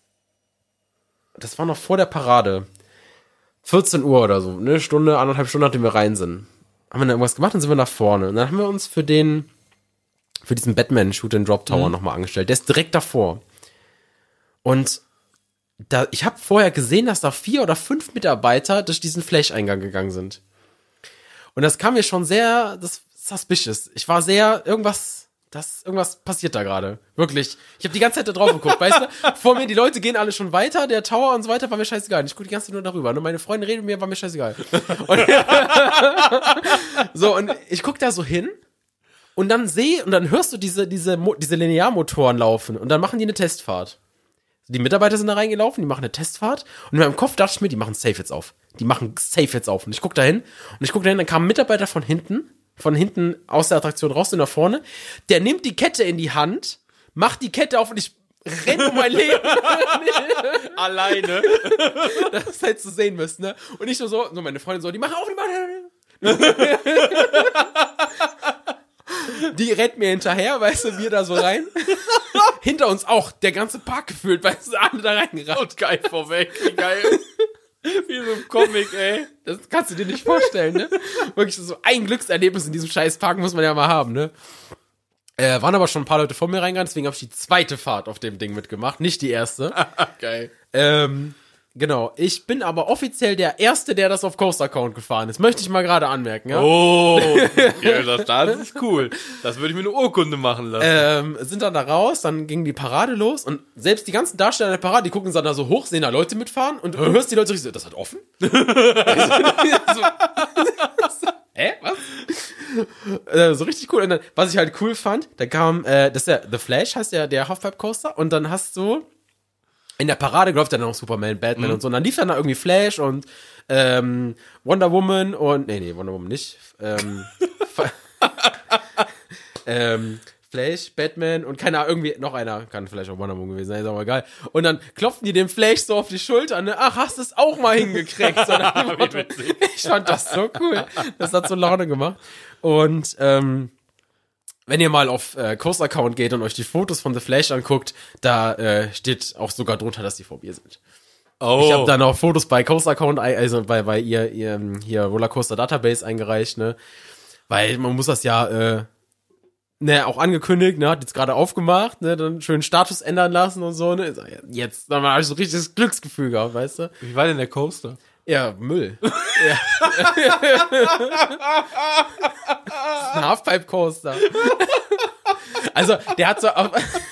Das war noch vor der Parade. vierzehn Uhr oder so, ne? Stunde, anderthalb Stunden, nachdem wir rein sind. Haben wir dann irgendwas gemacht und sind wir nach vorne. Und dann haben wir uns für den. Für diesen Batman Shoot-and-Drop-Tower mhm. nochmal angestellt. Der ist direkt davor. Und da, ich habe vorher gesehen, dass da vier oder fünf Mitarbeiter durch diesen Flash-Eingang gegangen sind. Und das kam mir schon sehr, das suspicious. Ich war sehr, irgendwas, das, irgendwas passiert da gerade. Wirklich. Ich habe die ganze Zeit da drauf geguckt, weißt du? Vor mir, die Leute gehen alle schon weiter, der Tower und so weiter, war mir scheißegal. Ich gucke die ganze Zeit nur darüber. Nur meine Freunde reden mit mir, war mir scheißegal. Und so, und ich guck da so hin. Und dann seh, und dann hörst du diese, diese, Mo- diese Linearmotoren laufen und dann machen die eine Testfahrt. Die Mitarbeiter sind da reingelaufen, die machen eine Testfahrt und in meinem Kopf dachte ich mir, die machen safe jetzt auf. Die machen safe jetzt auf. Und ich guck da hin und ich guck da hin, dann kam ein Mitarbeiter von hinten, von hinten aus der Attraktion raus und nach vorne, der nimmt die Kette in die Hand, macht die Kette auf und ich renn um mein Leben. Alleine. Das hättest du sehen müssen, ne? Und ich nur so, so meine Freundin so, die machen auf, die machen. Die rennt mir hinterher, weißt du, wir da so rein. Hinter uns auch, der ganze Park gefühlt, weißt du, alle da reingerannt. Und geil vorweg, wie geil. Wie so ein Comic, ey. Das kannst du dir nicht vorstellen, ne? Wirklich so ein Glückserlebnis in diesem scheiß Park muss man ja mal haben, ne? Äh, waren aber schon ein paar Leute vor mir reingegangen, deswegen habe ich die zweite Fahrt auf dem Ding mitgemacht, nicht die erste. Geil. ähm, genau, ich bin aber offiziell der Erste, der das auf Coaster-Account gefahren ist. Möchte ich mal gerade anmerken, ja? Oh, ja, das, das ist cool. Das würde ich mir eine Urkunde machen lassen. Ähm, sind dann da raus, dann ging die Parade los und selbst die ganzen Darsteller der Parade, die gucken dann da so hoch, sehen da Leute mitfahren und du hörst die Leute richtig so, das hat offen? so, hä, was? Äh, so richtig cool. Und dann, was ich halt cool fand, da kam, äh, das ist der The Flash, heißt der, der Halfpipe Coaster und dann hast du in der Parade läuft dann noch Superman, Batman Mhm. und so. Und dann lief dann da irgendwie Flash und ähm, Wonder Woman und nee, nee, Wonder Woman nicht. Ähm, ähm, Flash, Batman und keine Ahnung, irgendwie noch einer, kann vielleicht auch Wonder Woman gewesen sein, ist aber egal. Und dann klopfen die dem Flash so auf die Schulter, ne? Ach, hast du es auch mal hingekriegt? So nach dem Motto. Ich fand das so cool. Das hat so Laune gemacht. Und ähm, wenn ihr mal auf äh, Coaster-Account geht und euch die Fotos von The Flash anguckt, da äh, steht auch sogar drunter, dass die vor mir sind. Oh. Ich habe dann auch Fotos bei Coaster-Account, also bei, bei ihr, ihr hier Rollercoaster Database eingereicht, ne? Weil man muss das ja, äh, ne, auch angekündigt, ne, hat jetzt gerade aufgemacht, ne, dann schön Status ändern lassen und so, ne? Jetzt, dann habe ich so richtiges Glücksgefühl gehabt, weißt du? Wie war denn der Coaster? Ja, Müll. Ja. Das ist ein Halfpipe-Coaster. Also, der hat so auf,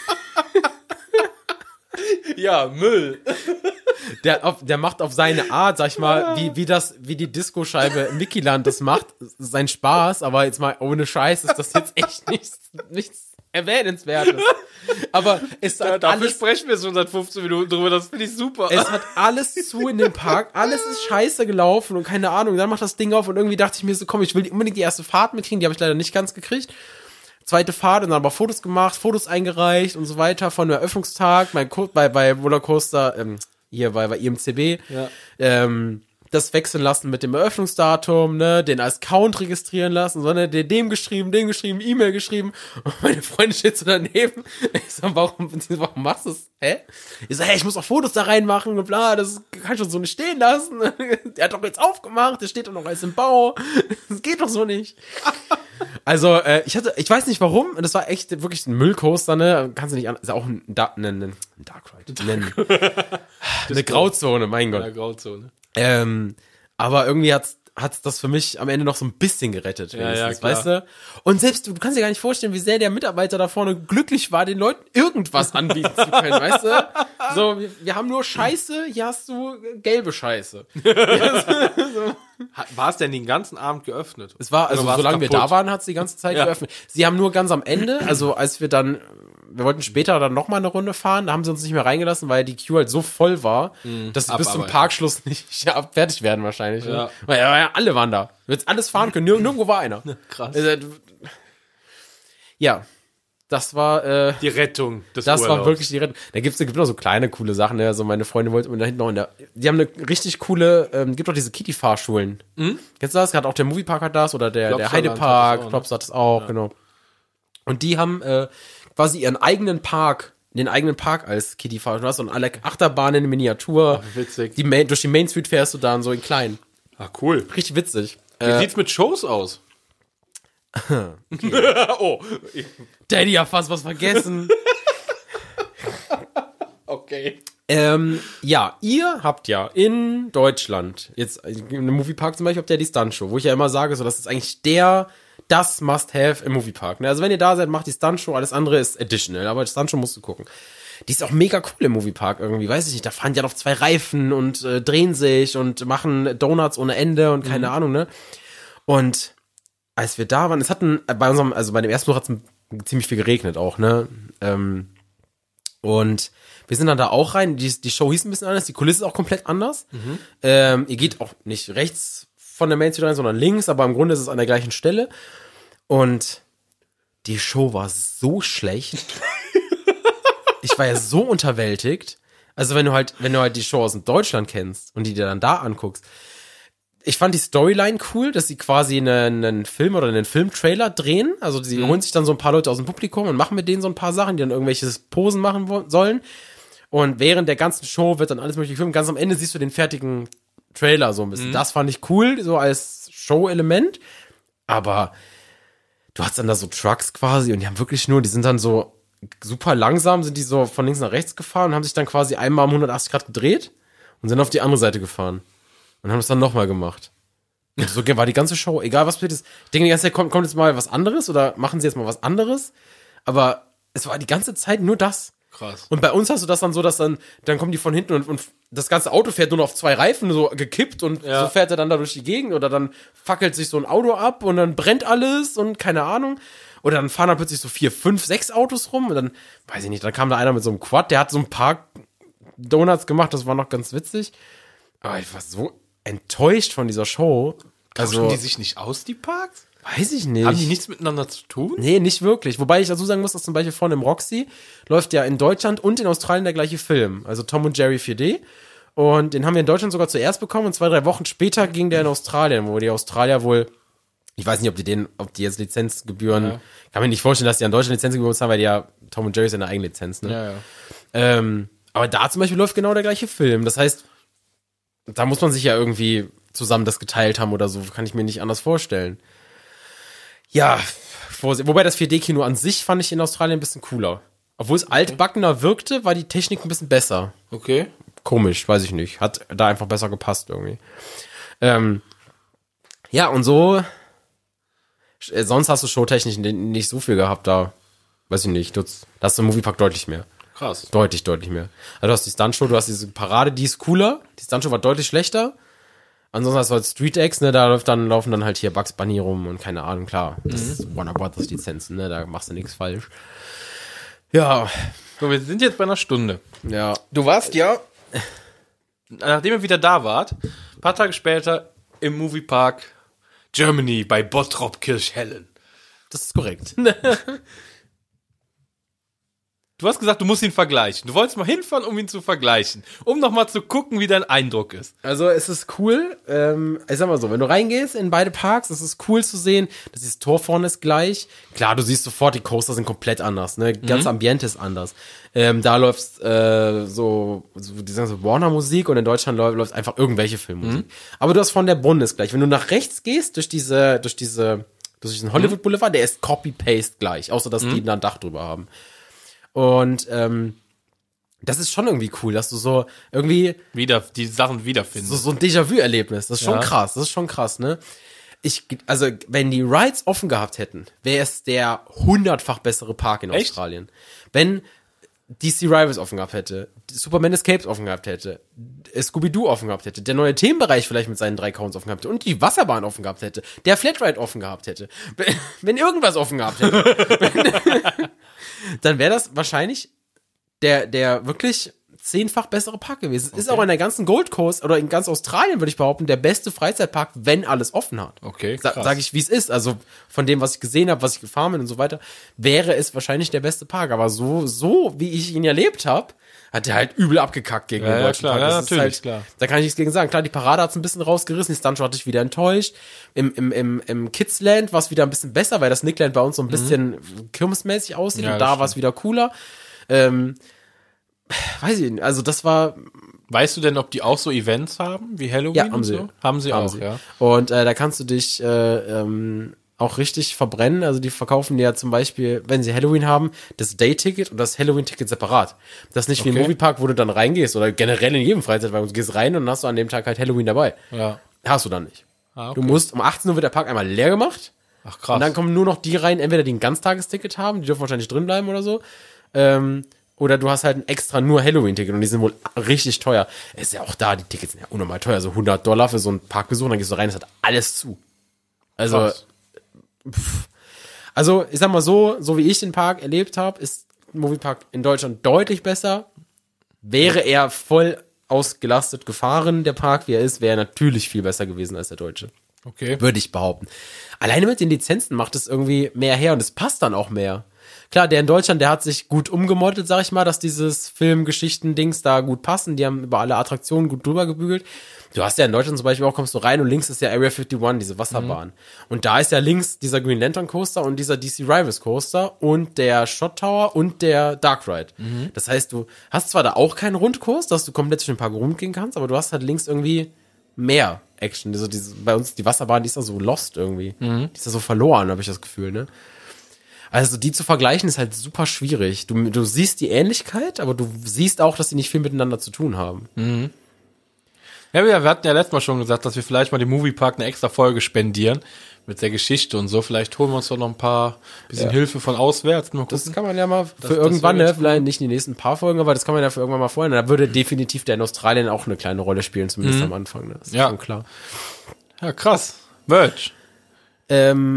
Ja, Müll. der, auf, der macht auf seine Art, sag ich mal, wie, wie das, wie die Discoscheibe im Mickeyland das macht, seinen Spaß, aber jetzt mal ohne Scheiß ist das jetzt echt nichts, nichts Erwähnenswertes. Aber es Ja, hat dafür alles, sprechen wir schon seit fünfzehn Minuten drüber, das finde ich super. es hat alles zu in dem Park, alles ist scheiße gelaufen und keine Ahnung, dann macht das Ding auf und irgendwie dachte ich mir so, komm, ich will unbedingt die erste Fahrt mitkriegen, die habe ich leider nicht ganz gekriegt. Zweite Fahrt und dann aber Fotos gemacht, Fotos eingereicht und so weiter von dem Eröffnungstag bei, bei, bei Rollercoaster, ähm, hier bei, bei I M C B, Ja. ähm, das wechseln lassen mit dem Eröffnungsdatum, ne, den als Count registrieren lassen, sondern den dem geschrieben, dem geschrieben, E-Mail geschrieben und meine Freundin steht so daneben. Ich so, warum, warum machst du das? Hä? Ich so, hey, ich muss auch Fotos da reinmachen und bla, das kann ich doch so nicht stehen lassen. Der hat doch jetzt aufgemacht, der steht doch noch alles im Bau. Das geht doch so nicht. Also, äh, ich hatte, ich weiß nicht warum, das war echt wirklich ein Müllcoaster, ne, kannst du nicht an, ist auch ein, da, ein, ein Dark Ride, ein, eine Grauzone, mein Gott. Ja, Grauzone. Ähm, aber irgendwie hat's, hat's das für mich am Ende noch so ein bisschen gerettet, Ja, ja, klar. weißt du? Und selbst, du, du kannst dir gar nicht vorstellen, wie sehr der Mitarbeiter da vorne glücklich war, den Leuten irgendwas anbieten zu können, weißt du? So, wir, wir haben nur Scheiße, hier hast du gelbe Scheiße. War es denn den ganzen Abend geöffnet? Es war, also Oder war's solange wir kaputt? da waren, hat es die ganze Zeit Ja. geöffnet. Sie haben nur ganz am Ende, also als wir dann, wir wollten später dann nochmal eine Runde fahren, da haben sie uns nicht mehr reingelassen, weil die Queue halt so voll war, dass sie bis zum abarbeiten. Parkschluss nicht ja, fertig werden wahrscheinlich. Ja. Ne? Weil ja, ja, alle waren da. Du hättest alles fahren können, nirg nirgendwo war einer. Krass. Also, ja, das war, äh, Die Rettung des das Urlaubs. war wirklich die Rettung. Da gibt's, gibt noch so kleine, coole Sachen. Ne? Also meine Freundin wollte mir da hinten noch in der, die haben eine richtig coole, ähm, gibt auch diese Kitty-Fahrschulen. Mhm. Kennst du das? Hat auch der Moviepark hat das oder der, der Klopsterland Heidepark, hat das auch, ne? Klops hat das auch, genau. Und die haben äh, quasi ihren eigenen Park, den eigenen Park als Kitty-Fahrschule. Du hast so eine Achterbahn in Miniatur. Ach, witzig. Die Main, durch die Main Street fährst du dann so in klein. Ah, cool. Richtig witzig. Wie Äh, sieht's mit Shows aus? Oh, Daddy hat fast was vergessen. okay. Ähm, ja, ihr habt ja in Deutschland, jetzt im Moviepark zum Beispiel, habt ihr die Stuntshow, wo ich ja immer sage, so, das ist eigentlich der, das Must-Have im Moviepark. Ne? Also wenn ihr da seid, macht die Stuntshow, alles andere ist additional, aber die Stuntshow musst du gucken. Die ist auch mega cool im Moviepark irgendwie, weiß ich nicht, da fahren die ja auf zwei Reifen und äh, drehen sich und machen Donuts ohne Ende und keine Ahnung, ne? Und als wir da waren, es hatten bei unserem, also bei dem ersten Besuch hat es ziemlich viel geregnet auch, ne? Ähm, und wir sind dann da auch rein, die, die Show hieß ein bisschen anders, die Kulisse ist auch komplett anders. Mhm. Ähm, ihr geht auch nicht rechts von der Main Street rein, sondern links, aber im Grunde ist es an der gleichen Stelle. Und die Show war so schlecht. Ich war ja so unterwältigt. Also wenn du halt, wenn du halt die Show aus Deutschland kennst und die dir dann da anguckst. Ich fand die Storyline cool, dass sie quasi einen, einen Film oder einen Filmtrailer drehen. Also sie mhm. holen sich dann so ein paar Leute aus dem Publikum und machen mit denen so ein paar Sachen, die dann irgendwelche Posen machen wo- sollen. Und während der ganzen Show wird dann alles mögliche gefilmt. Ganz am Ende siehst du den fertigen Trailer so ein bisschen. Mhm. Das fand ich cool, so als Show-Element. Aber du hast dann da so Trucks quasi und die haben wirklich nur, die sind dann so super langsam, sind die so von links nach rechts gefahren und haben sich dann quasi einmal um hundertachtzig Grad gedreht und sind auf die andere Seite gefahren. Und haben es dann nochmal gemacht. Und so war die ganze Show, egal was passiert ist. Ich denke die ganze Zeit, kommt, kommt jetzt mal was anderes oder machen sie jetzt mal was anderes? Aber es war die ganze Zeit nur das. Krass. Und bei uns hast du das dann so, dass dann, dann kommen die von hinten und, und das ganze Auto fährt nur noch auf zwei Reifen so gekippt und Ja. so fährt er dann da durch die Gegend oder dann fackelt sich so ein Auto ab und dann brennt alles und keine Ahnung. Oder dann fahren da plötzlich so vier, fünf, sechs Autos rum und dann, weiß ich nicht, dann kam da einer mit so einem Quad, der hat so ein paar Donuts gemacht, das war noch ganz witzig. Aber ich war so enttäuscht von dieser Show. Tauschen Also, die sich nicht aus, die Parks? weiß ich nicht. Haben die nichts miteinander zu tun? Nee, nicht wirklich. Wobei ich dazu sagen muss, dass zum Beispiel vorne im Roxy läuft ja in Deutschland und in Australien der gleiche Film. Also Tom und Jerry vier D. Und den haben wir in Deutschland sogar zuerst bekommen und zwei, drei Wochen später ging der in Australien, wo die Australier wohl, ich weiß nicht, ob die den, ob die jetzt Lizenzgebühren, Ja. kann mir nicht vorstellen, dass die an Deutschland Lizenzgebühren zahlen, weil die ja, Tom und Jerry ist ja eine eigene Lizenz, ne? Ja, ja. Ähm, aber da zum Beispiel läuft genau der gleiche Film. Das heißt, da muss man sich ja irgendwie zusammen das geteilt haben oder so, kann ich mir nicht anders vorstellen. Ja, vorsicht- wobei das vier D-Kino an sich fand ich in Australien ein bisschen cooler. Obwohl es altbackener wirkte, war die Technik ein bisschen besser. Okay. Komisch, weiß ich nicht. Hat da einfach besser gepasst irgendwie. Ähm, ja, und so, äh, sonst hast du showtechnisch nicht so viel gehabt da. weiß ich nicht, da hast du im Moviepark deutlich mehr. Krass. Deutlich, deutlich mehr. Also du hast die Stuntshow, du hast diese Parade, die ist cooler. Die Stuntshow war deutlich schlechter. Ansonsten hast du halt Street Acts, ne, da läuft dann, laufen dann halt hier Bugs Bunny rum und keine Ahnung, klar. Das mhm. ist Warner Brothers Lizenzen, ne, da machst du nichts falsch. Ja. So, wir sind jetzt bei einer Stunde. Ja. Du warst ja, nachdem ihr wieder da wart, ein paar Tage später im Moviepark Germany bei Bottrop Kirchhellen. Das ist korrekt. Du hast gesagt, du musst ihn vergleichen. Du wolltest mal hinfahren, um ihn zu vergleichen. Um nochmal zu gucken, wie dein Eindruck ist. Also es ist cool, ähm, ich sag mal so, wenn du reingehst in beide Parks, es ist cool zu sehen, dass das Tor vorne ist gleich. Klar, du siehst sofort, die Coaster sind komplett anders, ne? Ganz mhm. Ambiente ist anders. Ähm, da läuft äh, so, so, die sagen so Warner-Musik und in Deutschland läuft, läuft einfach irgendwelche Filmmusik. Mhm. Aber du hast von der Bundes gleich. Wenn du nach rechts gehst, durch diese, durch diese, durch diesen Hollywood Boulevard, der ist Copy-Paste gleich, außer dass mhm. die da ein Dach drüber haben. Und ähm, das ist schon irgendwie cool, dass du so irgendwie wieder die Sachen wiederfindest. So, so ein Déjà-vu-Erlebnis. Das ist schon ja. krass. Das ist schon krass, ne? Ich, also wenn die Rides offen gehabt hätten, wäre es der hundertfach bessere Park in Echt? Australien. Wenn D C Rivals offen gehabt hätte, Superman Escapes offen gehabt hätte, Scooby-Doo offen gehabt hätte, der neue Themenbereich vielleicht mit seinen drei Counts offen gehabt hätte und die Wasserbahn offen gehabt hätte, der Flatride offen gehabt hätte, wenn, wenn irgendwas offen gehabt hätte, wenn, dann wäre das wahrscheinlich der, der wirklich zehnfach bessere Park gewesen. Es okay. ist auch in der ganzen Gold Coast oder in ganz Australien, würde ich behaupten, der beste Freizeitpark, wenn alles offen hat. Okay, krass. Sa- sag ich, wie es ist. Also von dem, was ich gesehen habe, was ich gefahren bin und so weiter, wäre es wahrscheinlich der beste Park. Aber so, so wie ich ihn erlebt habe, hat er halt übel abgekackt gegen ja, den ja, deutschen klar, Park. Das ja, ist natürlich, halt, klar. Da kann ich nichts gegen sagen. Klar, die Parade hat's ein bisschen rausgerissen, die Stuntshow hatte ich wieder enttäuscht. Im, im, im, im Kidsland war es wieder ein bisschen besser, weil das Nickland bei uns so ein bisschen mhm. kirmesmäßig aussieht ja, und da war es wieder cooler. Ähm, weiß ich nicht, also das war... Weißt du denn, ob die auch so Events haben, wie Halloween ja, haben und sie. so? Haben sie haben auch, sie. ja. Und äh, da kannst du dich äh, ähm, auch richtig verbrennen. Also die verkaufen ja zum Beispiel, wenn sie Halloween haben, das Day-Ticket und das Halloween-Ticket separat. Das ist nicht okay. wie im Moviepark, wo du dann reingehst oder generell in jedem Freizeitpark, du gehst rein und dann hast du an dem Tag halt Halloween dabei. Ja. Hast du dann nicht. Ah, okay. Du musst, um achtzehn Uhr wird der Park einmal leer gemacht. Ach krass. Und dann kommen nur noch die rein, entweder die ein Ganztagesticket haben, die dürfen wahrscheinlich drin bleiben oder so. Ähm, Oder du hast halt ein extra nur Halloween-Ticket und die sind wohl richtig teuer. Ist ja auch da, die Tickets sind ja unnormal teuer. So hundert Dollar für so einen Parkbesuch, dann gehst du rein, es hat alles zu. Also, pff. also ich sag mal so, so wie ich den Park erlebt habe, ist Moviepark in Deutschland deutlich besser. Wäre er voll ausgelastet gefahren, der Park, wie er ist, wäre er natürlich viel besser gewesen als der deutsche. Okay. Würde ich behaupten. Alleine mit den Lizenzen macht es irgendwie mehr her und es passt dann auch mehr. Klar, der in Deutschland, der hat sich gut umgemodelt, sag ich mal, dass dieses Filmgeschichten-Dings da gut passen. Die haben über alle Attraktionen gut drüber gebügelt. Du hast ja in Deutschland zum Beispiel auch, kommst du rein und links ist ja Area einundfünfzig, diese Wasserbahn. Mhm. Und da ist ja links dieser Green Lantern Coaster und dieser D C Rivals Coaster und der Shot Tower und der Dark Ride. Mhm. Das heißt, du hast zwar da auch keinen Rundkurs, dass du komplett durch den Park rumgehen kannst, aber du hast halt links irgendwie mehr Action. Also diese, bei uns, die Wasserbahn, die ist da so lost irgendwie. Mhm. Die ist da so verloren, habe ich das Gefühl, ne? Also die zu vergleichen ist halt super schwierig. Du, du siehst die Ähnlichkeit, aber du siehst auch, dass die nicht viel miteinander zu tun haben. Mhm. Ja, wir hatten ja letztes Mal schon gesagt, dass wir vielleicht mal dem Moviepark eine extra Folge spendieren mit der Geschichte und so. Vielleicht holen wir uns doch noch ein paar bisschen ja. Hilfe von auswärts. Mal das kann man ja mal für das, irgendwann, das ne, vielleicht nicht in die nächsten paar Folgen, aber das kann man ja für irgendwann mal vorher. Da würde definitiv der in Australien auch eine kleine Rolle spielen, zumindest mhm. am Anfang. Ne? Das ist ja. schon klar. Ja, krass. Merch. Ähm...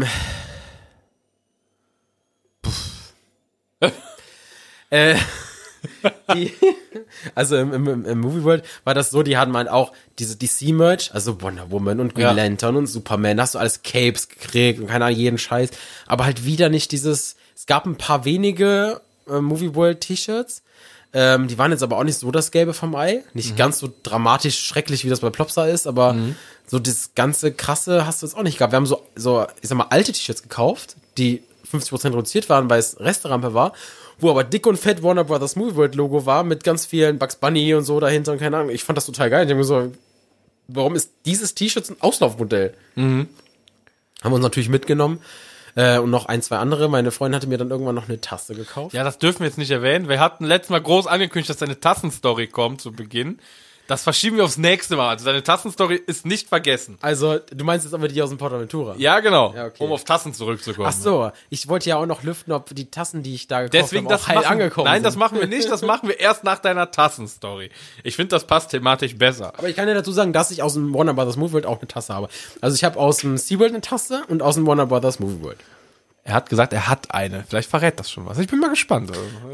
äh, die, also im, im, im Movie World war das so, die hatten halt auch diese D C-Merch, also Wonder Woman und Green ja. Lantern und Superman, hast du alles Capes gekriegt und keine Ahnung, jeden Scheiß, aber halt wieder nicht dieses, es gab ein paar wenige äh, Movie World T-Shirts, ähm, die waren jetzt aber auch nicht so das Gelbe vom Ei, nicht mhm. ganz so dramatisch schrecklich, wie das bei Plopsa ist, aber mhm. so das ganze Krasse hast du jetzt auch nicht gehabt. Wir haben so, so ich sag mal, alte T-Shirts gekauft, die fünfzig Prozent reduziert waren, weil es Resterampe war, wo aber dick und fett Warner Brothers Movie World Logo war, mit ganz vielen Bugs Bunny und so dahinter und keine Ahnung. Ich fand das total geil. Ich hab mir so, warum ist dieses T-Shirt ein Auslaufmodell? Mhm. Haben wir uns natürlich mitgenommen. Äh, und noch ein, zwei andere. Meine Freundin hatte mir dann irgendwann noch eine Tasse gekauft. Ja, das dürfen wir jetzt nicht erwähnen. Wir hatten letztes Mal groß angekündigt, dass eine Tassenstory kommt zu Beginn. Das verschieben wir aufs nächste Mal. Also deine Tassenstory ist nicht vergessen. Also, du meinst jetzt aber die aus dem Portaventura? Ja, genau. Ja, okay. Um auf Tassen zurückzukommen. Ach so, ich wollte ja auch noch lüften, ob die Tassen, die ich da gekauft Deswegen habe, das auch heil machen, angekommen Nein, sind. das machen wir nicht. Das machen wir erst nach deiner Tassenstory. Ich finde, das passt thematisch besser. Aber ich kann ja dazu sagen, dass ich aus dem Warner Brothers Movie World auch eine Tasse habe. Also ich habe aus dem SeaWorld eine Tasse und aus dem Warner Brothers Movie World. Er hat gesagt, er hat eine. Vielleicht verrät das schon was. Ich bin mal gespannt.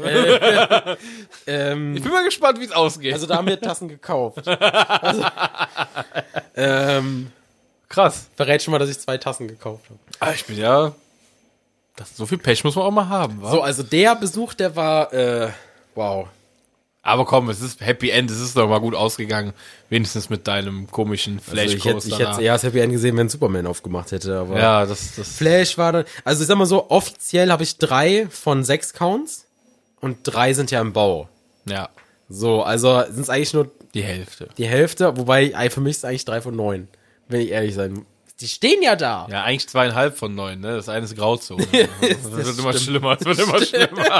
Ähm, Ich bin mal gespannt, wie es ausgeht. also da haben wir Tassen gekauft. Also, ähm, krass. verrät schon mal, dass ich zwei Tassen gekauft habe. Ah, ich bin ja... Das, so viel Pech muss man auch mal haben, wa? So, also der Besuch, der war, äh, wow. Aber komm, es ist Happy End. Es ist doch mal gut ausgegangen. Wenigstens mit deinem komischen Also ich hätte Flash-Coaster. ich hätte eher das Happy End gesehen, wenn Superman aufgemacht hätte. Aber ja, das... das Flash war dann, also ich sag mal so, offiziell habe ich drei von sechs Counts und drei sind ja im Bau. ja, So, also sind es eigentlich nur die Hälfte. die Hälfte, wobei ey, für mich ist es eigentlich drei von neun, wenn ich ehrlich sein muss. Die stehen ja da. Ja, eigentlich zweieinhalb von neun, ne? Das eine ist Grauzone. Das, das wird immer schlimmer, das wird immer schlimmer.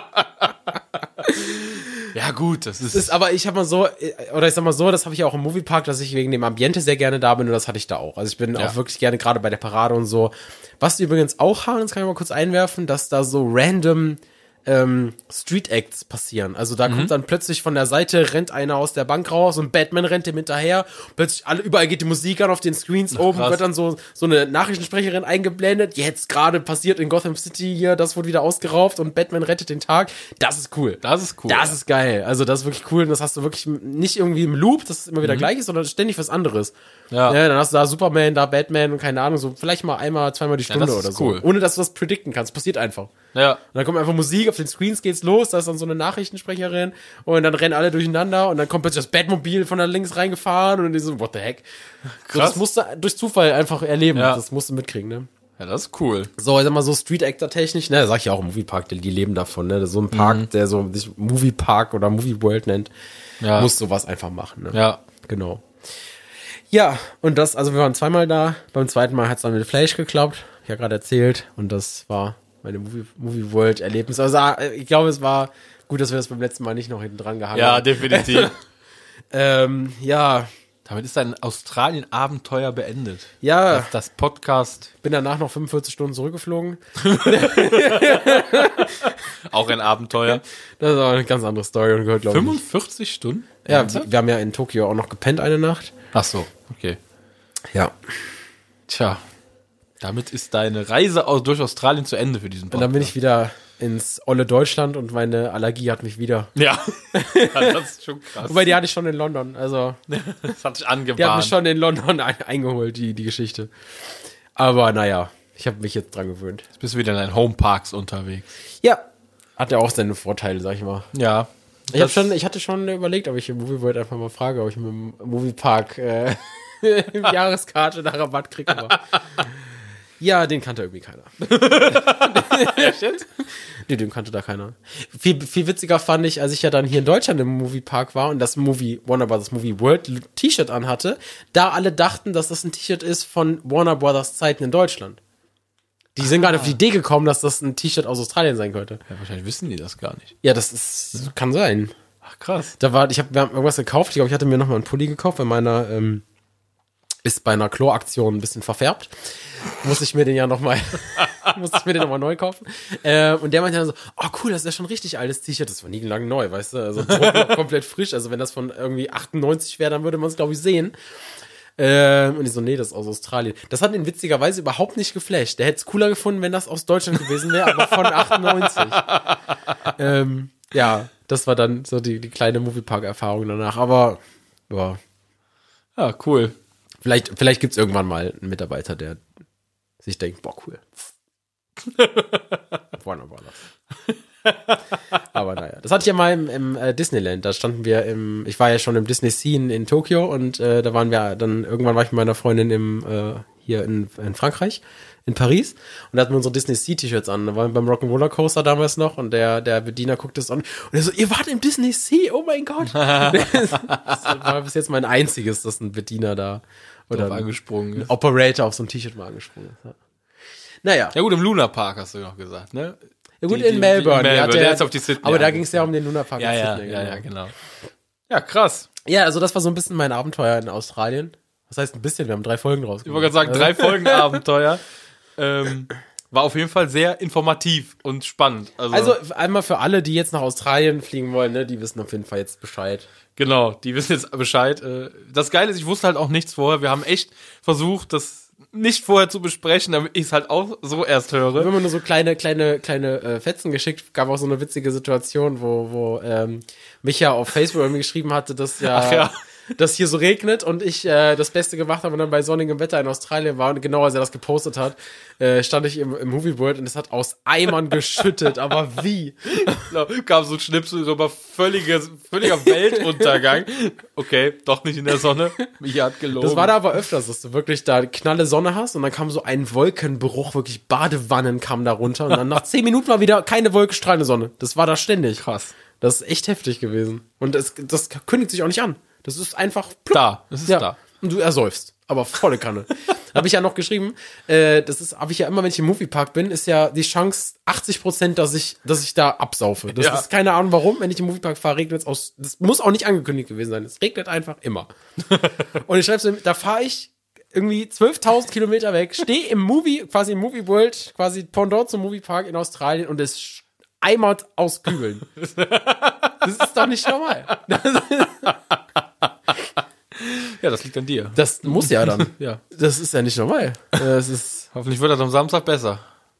Ja gut, das ist... Das ist aber, ich habe mal so, oder ich sag mal so, das habe ich auch im Moviepark, dass ich wegen dem Ambiente sehr gerne da bin und das hatte ich da auch. Also ich bin Ja. auch wirklich gerne gerade bei der Parade und so. Was die übrigens auch haben, das kann ich mal kurz einwerfen, dass da so random ähm, Street Acts passieren. Also da kommt dann plötzlich von der Seite, rennt einer aus der Bank raus und Batman rennt dem hinterher. Plötzlich alle, überall geht die Musik an auf den Screens oben, krass. wird dann so, so eine Nachrichtensprecherin eingeblendet. Jetzt gerade passiert in Gotham City hier, das wurde wieder ausgeraubt und Batman rettet den Tag. Das ist cool. Das ist cool. Das ist geil. Also das ist wirklich cool und das hast du wirklich nicht irgendwie im Loop, dass es immer wieder gleich ist, sondern ständig was anderes. Ja. Ja, dann hast du da Superman, da Batman und keine Ahnung, so vielleicht mal einmal, zweimal die Stunde das oder ist so. cool. Ohne dass du das predikten kannst. Passiert einfach. Ja. Und dann kommt einfach Musik, auf den Screens geht's los, da ist dann so eine Nachrichtensprecherin und dann rennen alle durcheinander und dann kommt plötzlich das Batmobil von da links reingefahren und die so, what the heck? So, Krass. das musst du durch Zufall einfach erleben. Ja. Das musst du mitkriegen, ne? Ja, das ist cool. So, ich sag mal so Street-Actor-technisch, ne, sag ich ja auch im Moviepark, die, die leben davon, ne, so ein Park, der so sich Moviepark oder Movie World nennt, Ja. muss sowas einfach machen, ne? Ja. Genau. Ja, und das, also wir waren zweimal da, beim zweiten Mal hat's dann mit Flash geklappt, ich ja gerade erzählt, und das war meine Movie, Movie World Erlebnis. Also ich glaube, es war gut, dass wir das beim letzten Mal nicht noch hinten dran gehangen Ja, haben. definitiv. Ähm, ja, Damit ist dein Australien-Abenteuer beendet. ja, Das, das Podcast, bin danach noch fünfundvierzig Stunden zurückgeflogen. auch ein Abenteuer. Das ist aber eine ganz andere Story und gehört, glaube ich. fünfundvierzig Stunden? Ja, wir, wir haben ja in Tokio auch noch gepennt eine Nacht. Ach so, okay. Ja. Tja, damit ist deine Reise aus, durch Australien zu Ende für diesen Und Podcast. dann bin ich wieder ins olle Deutschland und meine Allergie hat mich wieder. Ja, das ist schon krass. Wobei, die hatte ich schon in London. Also, Das hat sich die hat mich angebahnt. schon in London ein, eingeholt, die, die Geschichte. Aber naja, ich habe mich jetzt dran gewöhnt. Jetzt bist du wieder in deinen Homeparks unterwegs. Ja. Hat ja auch seine Vorteile, sag ich mal. Ja. Ich, hab schon, ich hatte schon überlegt, ob ich im Movie World einfach mal frage, ob ich mit dem Moviepark äh, Jahreskarte nach Rabatt kriege. Aber ja, den kannte irgendwie keiner. Nee, den kannte da keiner. Viel, viel witziger fand ich, als ich ja dann hier in Deutschland im Moviepark war und das Movie, Warner Brothers Movie World T-Shirt anhatte, da alle dachten, dass das ein T-Shirt ist von Warner Brothers Zeiten in Deutschland. Die sind gar nicht auf die Idee gekommen, dass das ein T-Shirt aus Australien sein könnte. Ja, wahrscheinlich wissen die das gar nicht. Ja, das ist, kann sein. Ach, krass. Da war, ich habe, wir haben irgendwas gekauft. Ich glaube, ich hatte mir nochmal einen Pulli gekauft, weil meiner ähm, ist bei einer Kloaktion ein bisschen verfärbt. Muss ich mir den ja nochmal, muss ich mir den nochmal neu kaufen. Äh, und der meinte dann so, oh cool, das ist ja schon ein richtig altes T-Shirt. Das war nie lang neu, weißt du? Also komplett frisch. Also wenn das von irgendwie achtundneunzig wäre, dann würde man es, glaube ich, sehen. Ähm, und ich so, nee, das ist aus Australien. Das hat ihn witzigerweise überhaupt nicht geflasht. Der hätte es cooler gefunden, wenn das aus Deutschland gewesen wäre, aber von achtundneunzig. ähm, ja, das war dann so die, die kleine Moviepark-Erfahrung danach. Aber, ja, Ja, cool. vielleicht, vielleicht gibt's irgendwann mal einen Mitarbeiter, der sich denkt, boah, cool. Warner Brothers. Aber naja, das hatte ich ja mal im, im äh, Disneyland. Da standen wir im, ich war ja schon im Disney Scene in Tokio und äh, da waren wir dann, irgendwann war ich mit meiner Freundin im, äh, hier in, in Frankreich, in Paris und da hatten wir unsere Disney Sea T-Shirts an. Da waren wir beim Rock'n'Roller Coaster damals noch und der, der Bediener guckte es an und er so, ihr wart im Disney Sea, oh mein Gott. Das war bis jetzt mein einziges, dass ein Bediener da oder Drauf ein, angesprungen ein ist. Operator auf so ein T-Shirt mal angesprungen ist. Ja. Naja. Ja gut, im Luna Park hast du noch gesagt, ne? Ja gut, Die- in die- Melbourne. die- Ja, Melbourne, der ist auf die Sydney aber da angefangen. ging es ja um den Luna Park Ja, in ja, Sydney. ja, ja, genau. Ja, krass. Ja, also das war so ein bisschen mein Abenteuer in Australien. Das heißt ein bisschen, wir haben drei Folgen draus Ich wollte gerade sagen, drei Folgen Abenteuer. Ähm, war auf jeden Fall sehr informativ und spannend. Also, Also einmal für alle, die jetzt nach Australien fliegen wollen, ne, die wissen auf jeden Fall jetzt Bescheid. genau, die wissen jetzt Bescheid. Äh, Das Geile ist, ich wusste halt auch nichts vorher. Wir haben echt versucht, das nicht vorher zu besprechen, damit ich es halt auch so erst höre. Wir haben nur so kleine, kleine, kleine äh, Fetzen geschickt. Gab auch so eine witzige Situation, wo, wo ähm, Micha auf Facebook irgendwie geschrieben hatte, dass ja, Ach ja. dass hier so regnet und ich äh, das Beste gemacht habe und dann bei sonnigem Wetter in Australien war und genau als er das gepostet hat, äh, stand ich im, im Movie World und es hat aus Eimern geschüttet, aber wie? Genau, kam so ein Schnipsel über völliges, völliger Weltuntergang. Okay, doch nicht in der Sonne. Mich hat gelogen. Das war da aber öfters, dass du wirklich da knalle Sonne hast und dann kam so ein Wolkenbruch, wirklich Badewannen kamen da runter und dann nach zehn Minuten war wieder keine wolkenstrahlende Sonne. Das war da ständig. krass. Das ist echt heftig gewesen. Und es, das kündigt sich auch nicht an. Das ist einfach plupp. Da, es ist Ja. da. Und du ersäufst. Aber volle Kanne. Habe ich ja noch geschrieben, äh, das ist, habe ich ja immer, wenn ich im Moviepark bin, ist ja die Chance achtzig Prozent, dass ich, dass ich da absaufe. Das Ja. ist keine Ahnung warum, wenn ich im Moviepark fahre, regnet es aus, das muss auch nicht angekündigt gewesen sein. Es regnet einfach immer. Und ich schreibe so, da fahre ich irgendwie zwölftausend Kilometer weg, stehe im Movie, quasi im Movie World, quasi Pendant zum Moviepark in Australien und es eimert aus Kübeln. Das ist doch nicht normal. Ja, das liegt an dir. Das muss ja dann. Ja. Das ist ja nicht normal. Das ist. Hoffentlich wird das am Samstag besser.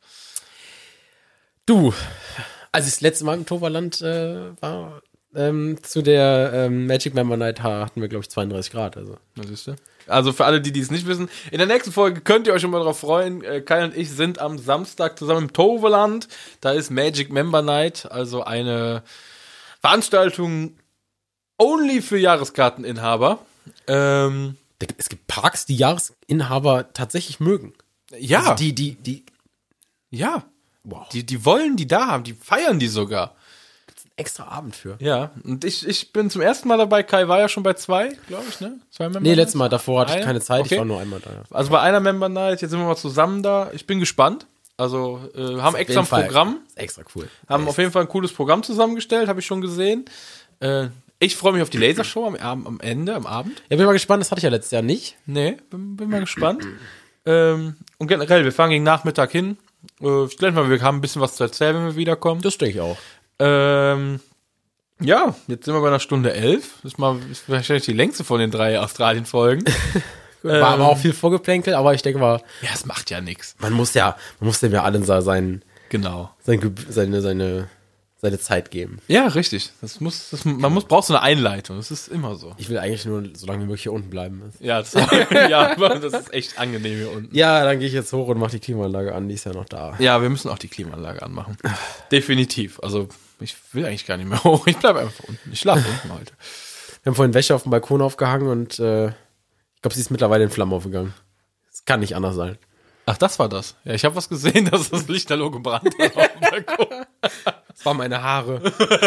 Du, als ich das letzte Mal im Toverland äh, war, ähm, zu der ähm, Magic Member Night hatten wir, glaube ich, zweiunddreißig Grad. Also. Na, siehst du? Also für alle, die dies nicht wissen, in der nächsten Folge könnt ihr euch schon mal drauf freuen. Äh, Kai und ich sind am Samstag zusammen im Toverland. Da ist Magic Member Night, also eine Veranstaltung only für Jahreskarteninhaber. Ähm, Es gibt Parks, die Jahresinhaber tatsächlich mögen. ja, Also die, die, die. ja. Wow. Die, die wollen die da haben, die feiern die sogar. Extra Abend für. Ja, und ich, ich bin zum ersten Mal dabei. Kai war ja schon bei zwei, glaube ich, ne? Zwei Member Nee, Nights? letztes Mal davor hatte ich Eine? keine Zeit, Okay. ich war nur einmal da. Ja. Also bei einer Member Night, jetzt sind wir mal zusammen da. Ich bin gespannt. Also äh, haben extra ein Programm, Ist extra cool. haben auf jeden Fall ein cooles Programm zusammengestellt, habe ich schon gesehen. Äh, ich freue mich auf die Lasershow am, am, am Ende, am Abend. Ja, bin mal gespannt, das hatte ich ja letztes Jahr nicht. Nee, bin, bin mal gespannt. ähm, und generell, wir fahren gegen Nachmittag hin. Äh, ich denke mal, wir haben ein bisschen was zu erzählen, wenn wir wiederkommen. Das denke ich auch. Ähm, ja, jetzt sind wir bei einer Stunde elf. Das ist mal ist wahrscheinlich die längste von den drei Australien-Folgen. War Ähm, aber auch viel Vorgeplänkel, aber ich denke mal, Ja, es macht ja nichts. man muss ja, man muss dem ja allen so sein, Genau. sein, Ge- seine, seine, seine Zeit geben. Ja, richtig. Das muss, das, man muss, braucht so eine Einleitung. Das ist immer so. Ich will eigentlich nur so lange wie möglich hier unten bleiben. Ja, das, ja, das ist echt angenehm hier unten. Ja, dann gehe ich jetzt hoch und mache die Klimaanlage an, die ist ja noch da. Ja, wir müssen auch die Klimaanlage anmachen. Definitiv. Also, ich will eigentlich gar nicht mehr hoch. Ich bleibe einfach unten. Ich schlafe unten heute. Wir haben vorhin Wäsche auf dem Balkon aufgehangen und äh, ich glaube, sie ist mittlerweile in Flammen aufgegangen. Es kann nicht anders sein. Ach, das war das. Ja, ich habe was gesehen, dass das Lichterloh gebrannt hat auf dem Balkon. Das waren meine Haare.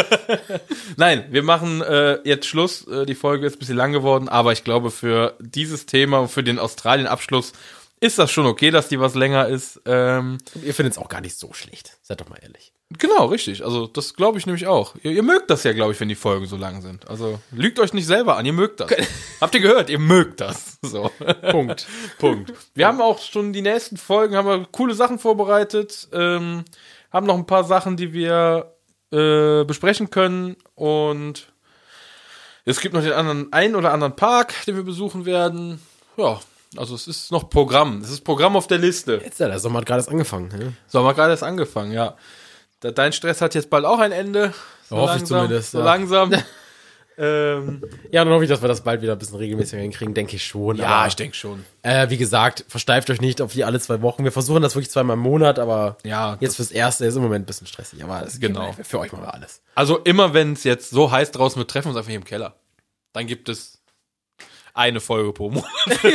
Nein, wir machen äh, jetzt Schluss. Äh, die Folge ist ein bisschen lang geworden, aber ich glaube, für dieses Thema und für den Australien-Abschluss ist das schon okay, dass die was länger ist. Ähm, Ihr findet es auch gar nicht so schlecht. Seid doch mal ehrlich. genau, richtig. Also, das glaube ich nämlich auch. Ihr, ihr mögt das ja, glaube ich, wenn die Folgen so lang sind. Also, lügt euch nicht selber an, ihr mögt das. Habt ihr gehört? Ihr mögt das. So. Punkt. Punkt. Wir haben auch schon die nächsten Folgen, haben wir coole Sachen vorbereitet, ähm, haben noch ein paar Sachen, die wir äh, besprechen können und es gibt noch den anderen, einen oder anderen Park, den wir besuchen werden. Ja, also es ist noch Programm. Es ist Programm auf der Liste. Jetzt, ja, der Sommer hat gerade erst angefangen. Ne? So, haben wir gerade erst angefangen, ja. Da- Dein Stress hat jetzt bald auch ein Ende. So Hoffe ich langsam, zumindest, So ja. langsam. ähm, Ja, dann hoffe ich, dass wir das bald wieder ein bisschen regelmäßiger hinkriegen, denke ich schon. ja, aber, ich denke schon. Äh, wie gesagt, versteift euch nicht auf die alle zwei Wochen. Wir versuchen das wirklich zweimal im Monat, aber Ja, jetzt fürs Erste ist im Moment ein bisschen stressig. Aber das Genau. geht, für euch machen wir alles. Also immer wenn es jetzt so heiß draußen wird, treffen wir uns einfach hier im Keller. Dann gibt es eine Folge pro Monat.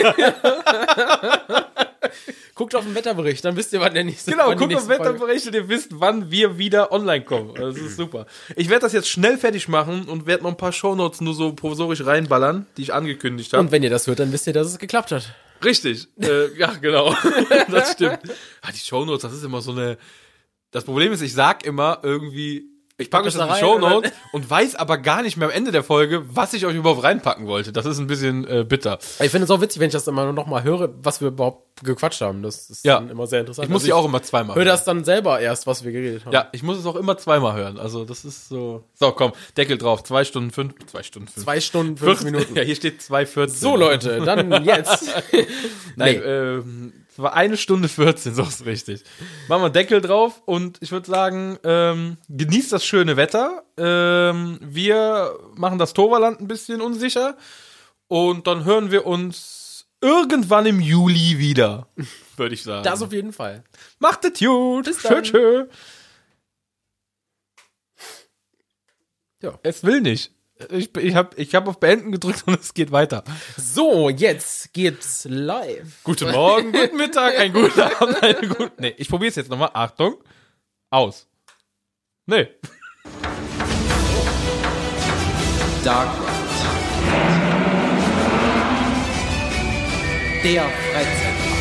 Guckt auf den Wetterbericht, dann wisst ihr, wann der nächste Genau, wann die guckt auf nächste Folge- Wetterbericht und ihr wisst, wann wir wieder online kommen. Das ist super. Ich werde das jetzt schnell fertig machen und werde noch ein paar Shownotes nur so provisorisch reinballern, die ich angekündigt habe. Und wenn ihr das hört, dann wisst ihr, dass es geklappt hat. Richtig. Äh, ja, genau. Das stimmt. Ah, die Shownotes, das ist immer so eine... Das Problem ist, ich sag immer irgendwie Ich packe euch das in die Shownotes und weiß aber gar nicht mehr am Ende der Folge, was ich euch überhaupt reinpacken wollte. Das ist ein bisschen äh, bitter. Ich finde es auch witzig, wenn ich das immer noch mal höre, was wir überhaupt gequatscht haben. Das ist ja. dann immer sehr interessant. Ich muss also sie auch immer zweimal hören. Hör das dann selber erst, was wir geredet haben. Ja, ich muss es auch immer zweimal hören. Also das ist so... So, komm, Deckel drauf. Zwei Stunden fünf... Zwei Stunden fünf. Zwei Stunden, fünf vierzehn Minuten. Ja, hier steht zwei vierzehn. So, Leute, dann jetzt. Nein, nee. ähm... Es war eine Stunde vierzehn, so ist richtig. Machen wir Deckel drauf und ich würde sagen, ähm, genießt das schöne Wetter. Ähm, wir machen das Toverland ein bisschen unsicher und dann hören wir uns irgendwann im Juli wieder, würde ich sagen. Das auf jeden Fall. Macht es gut. Bis dann. Tschö, tschö. Ja. Es will nicht. Ich, ich habe ich hab auf Beenden gedrückt und es geht weiter. So, jetzt geht's live. Guten Morgen, guten Mittag, einen guten Abend, einen guten... Nee, ich probiere es jetzt nochmal. Achtung. Aus. Nee. Dark Ride. Der Freizeit.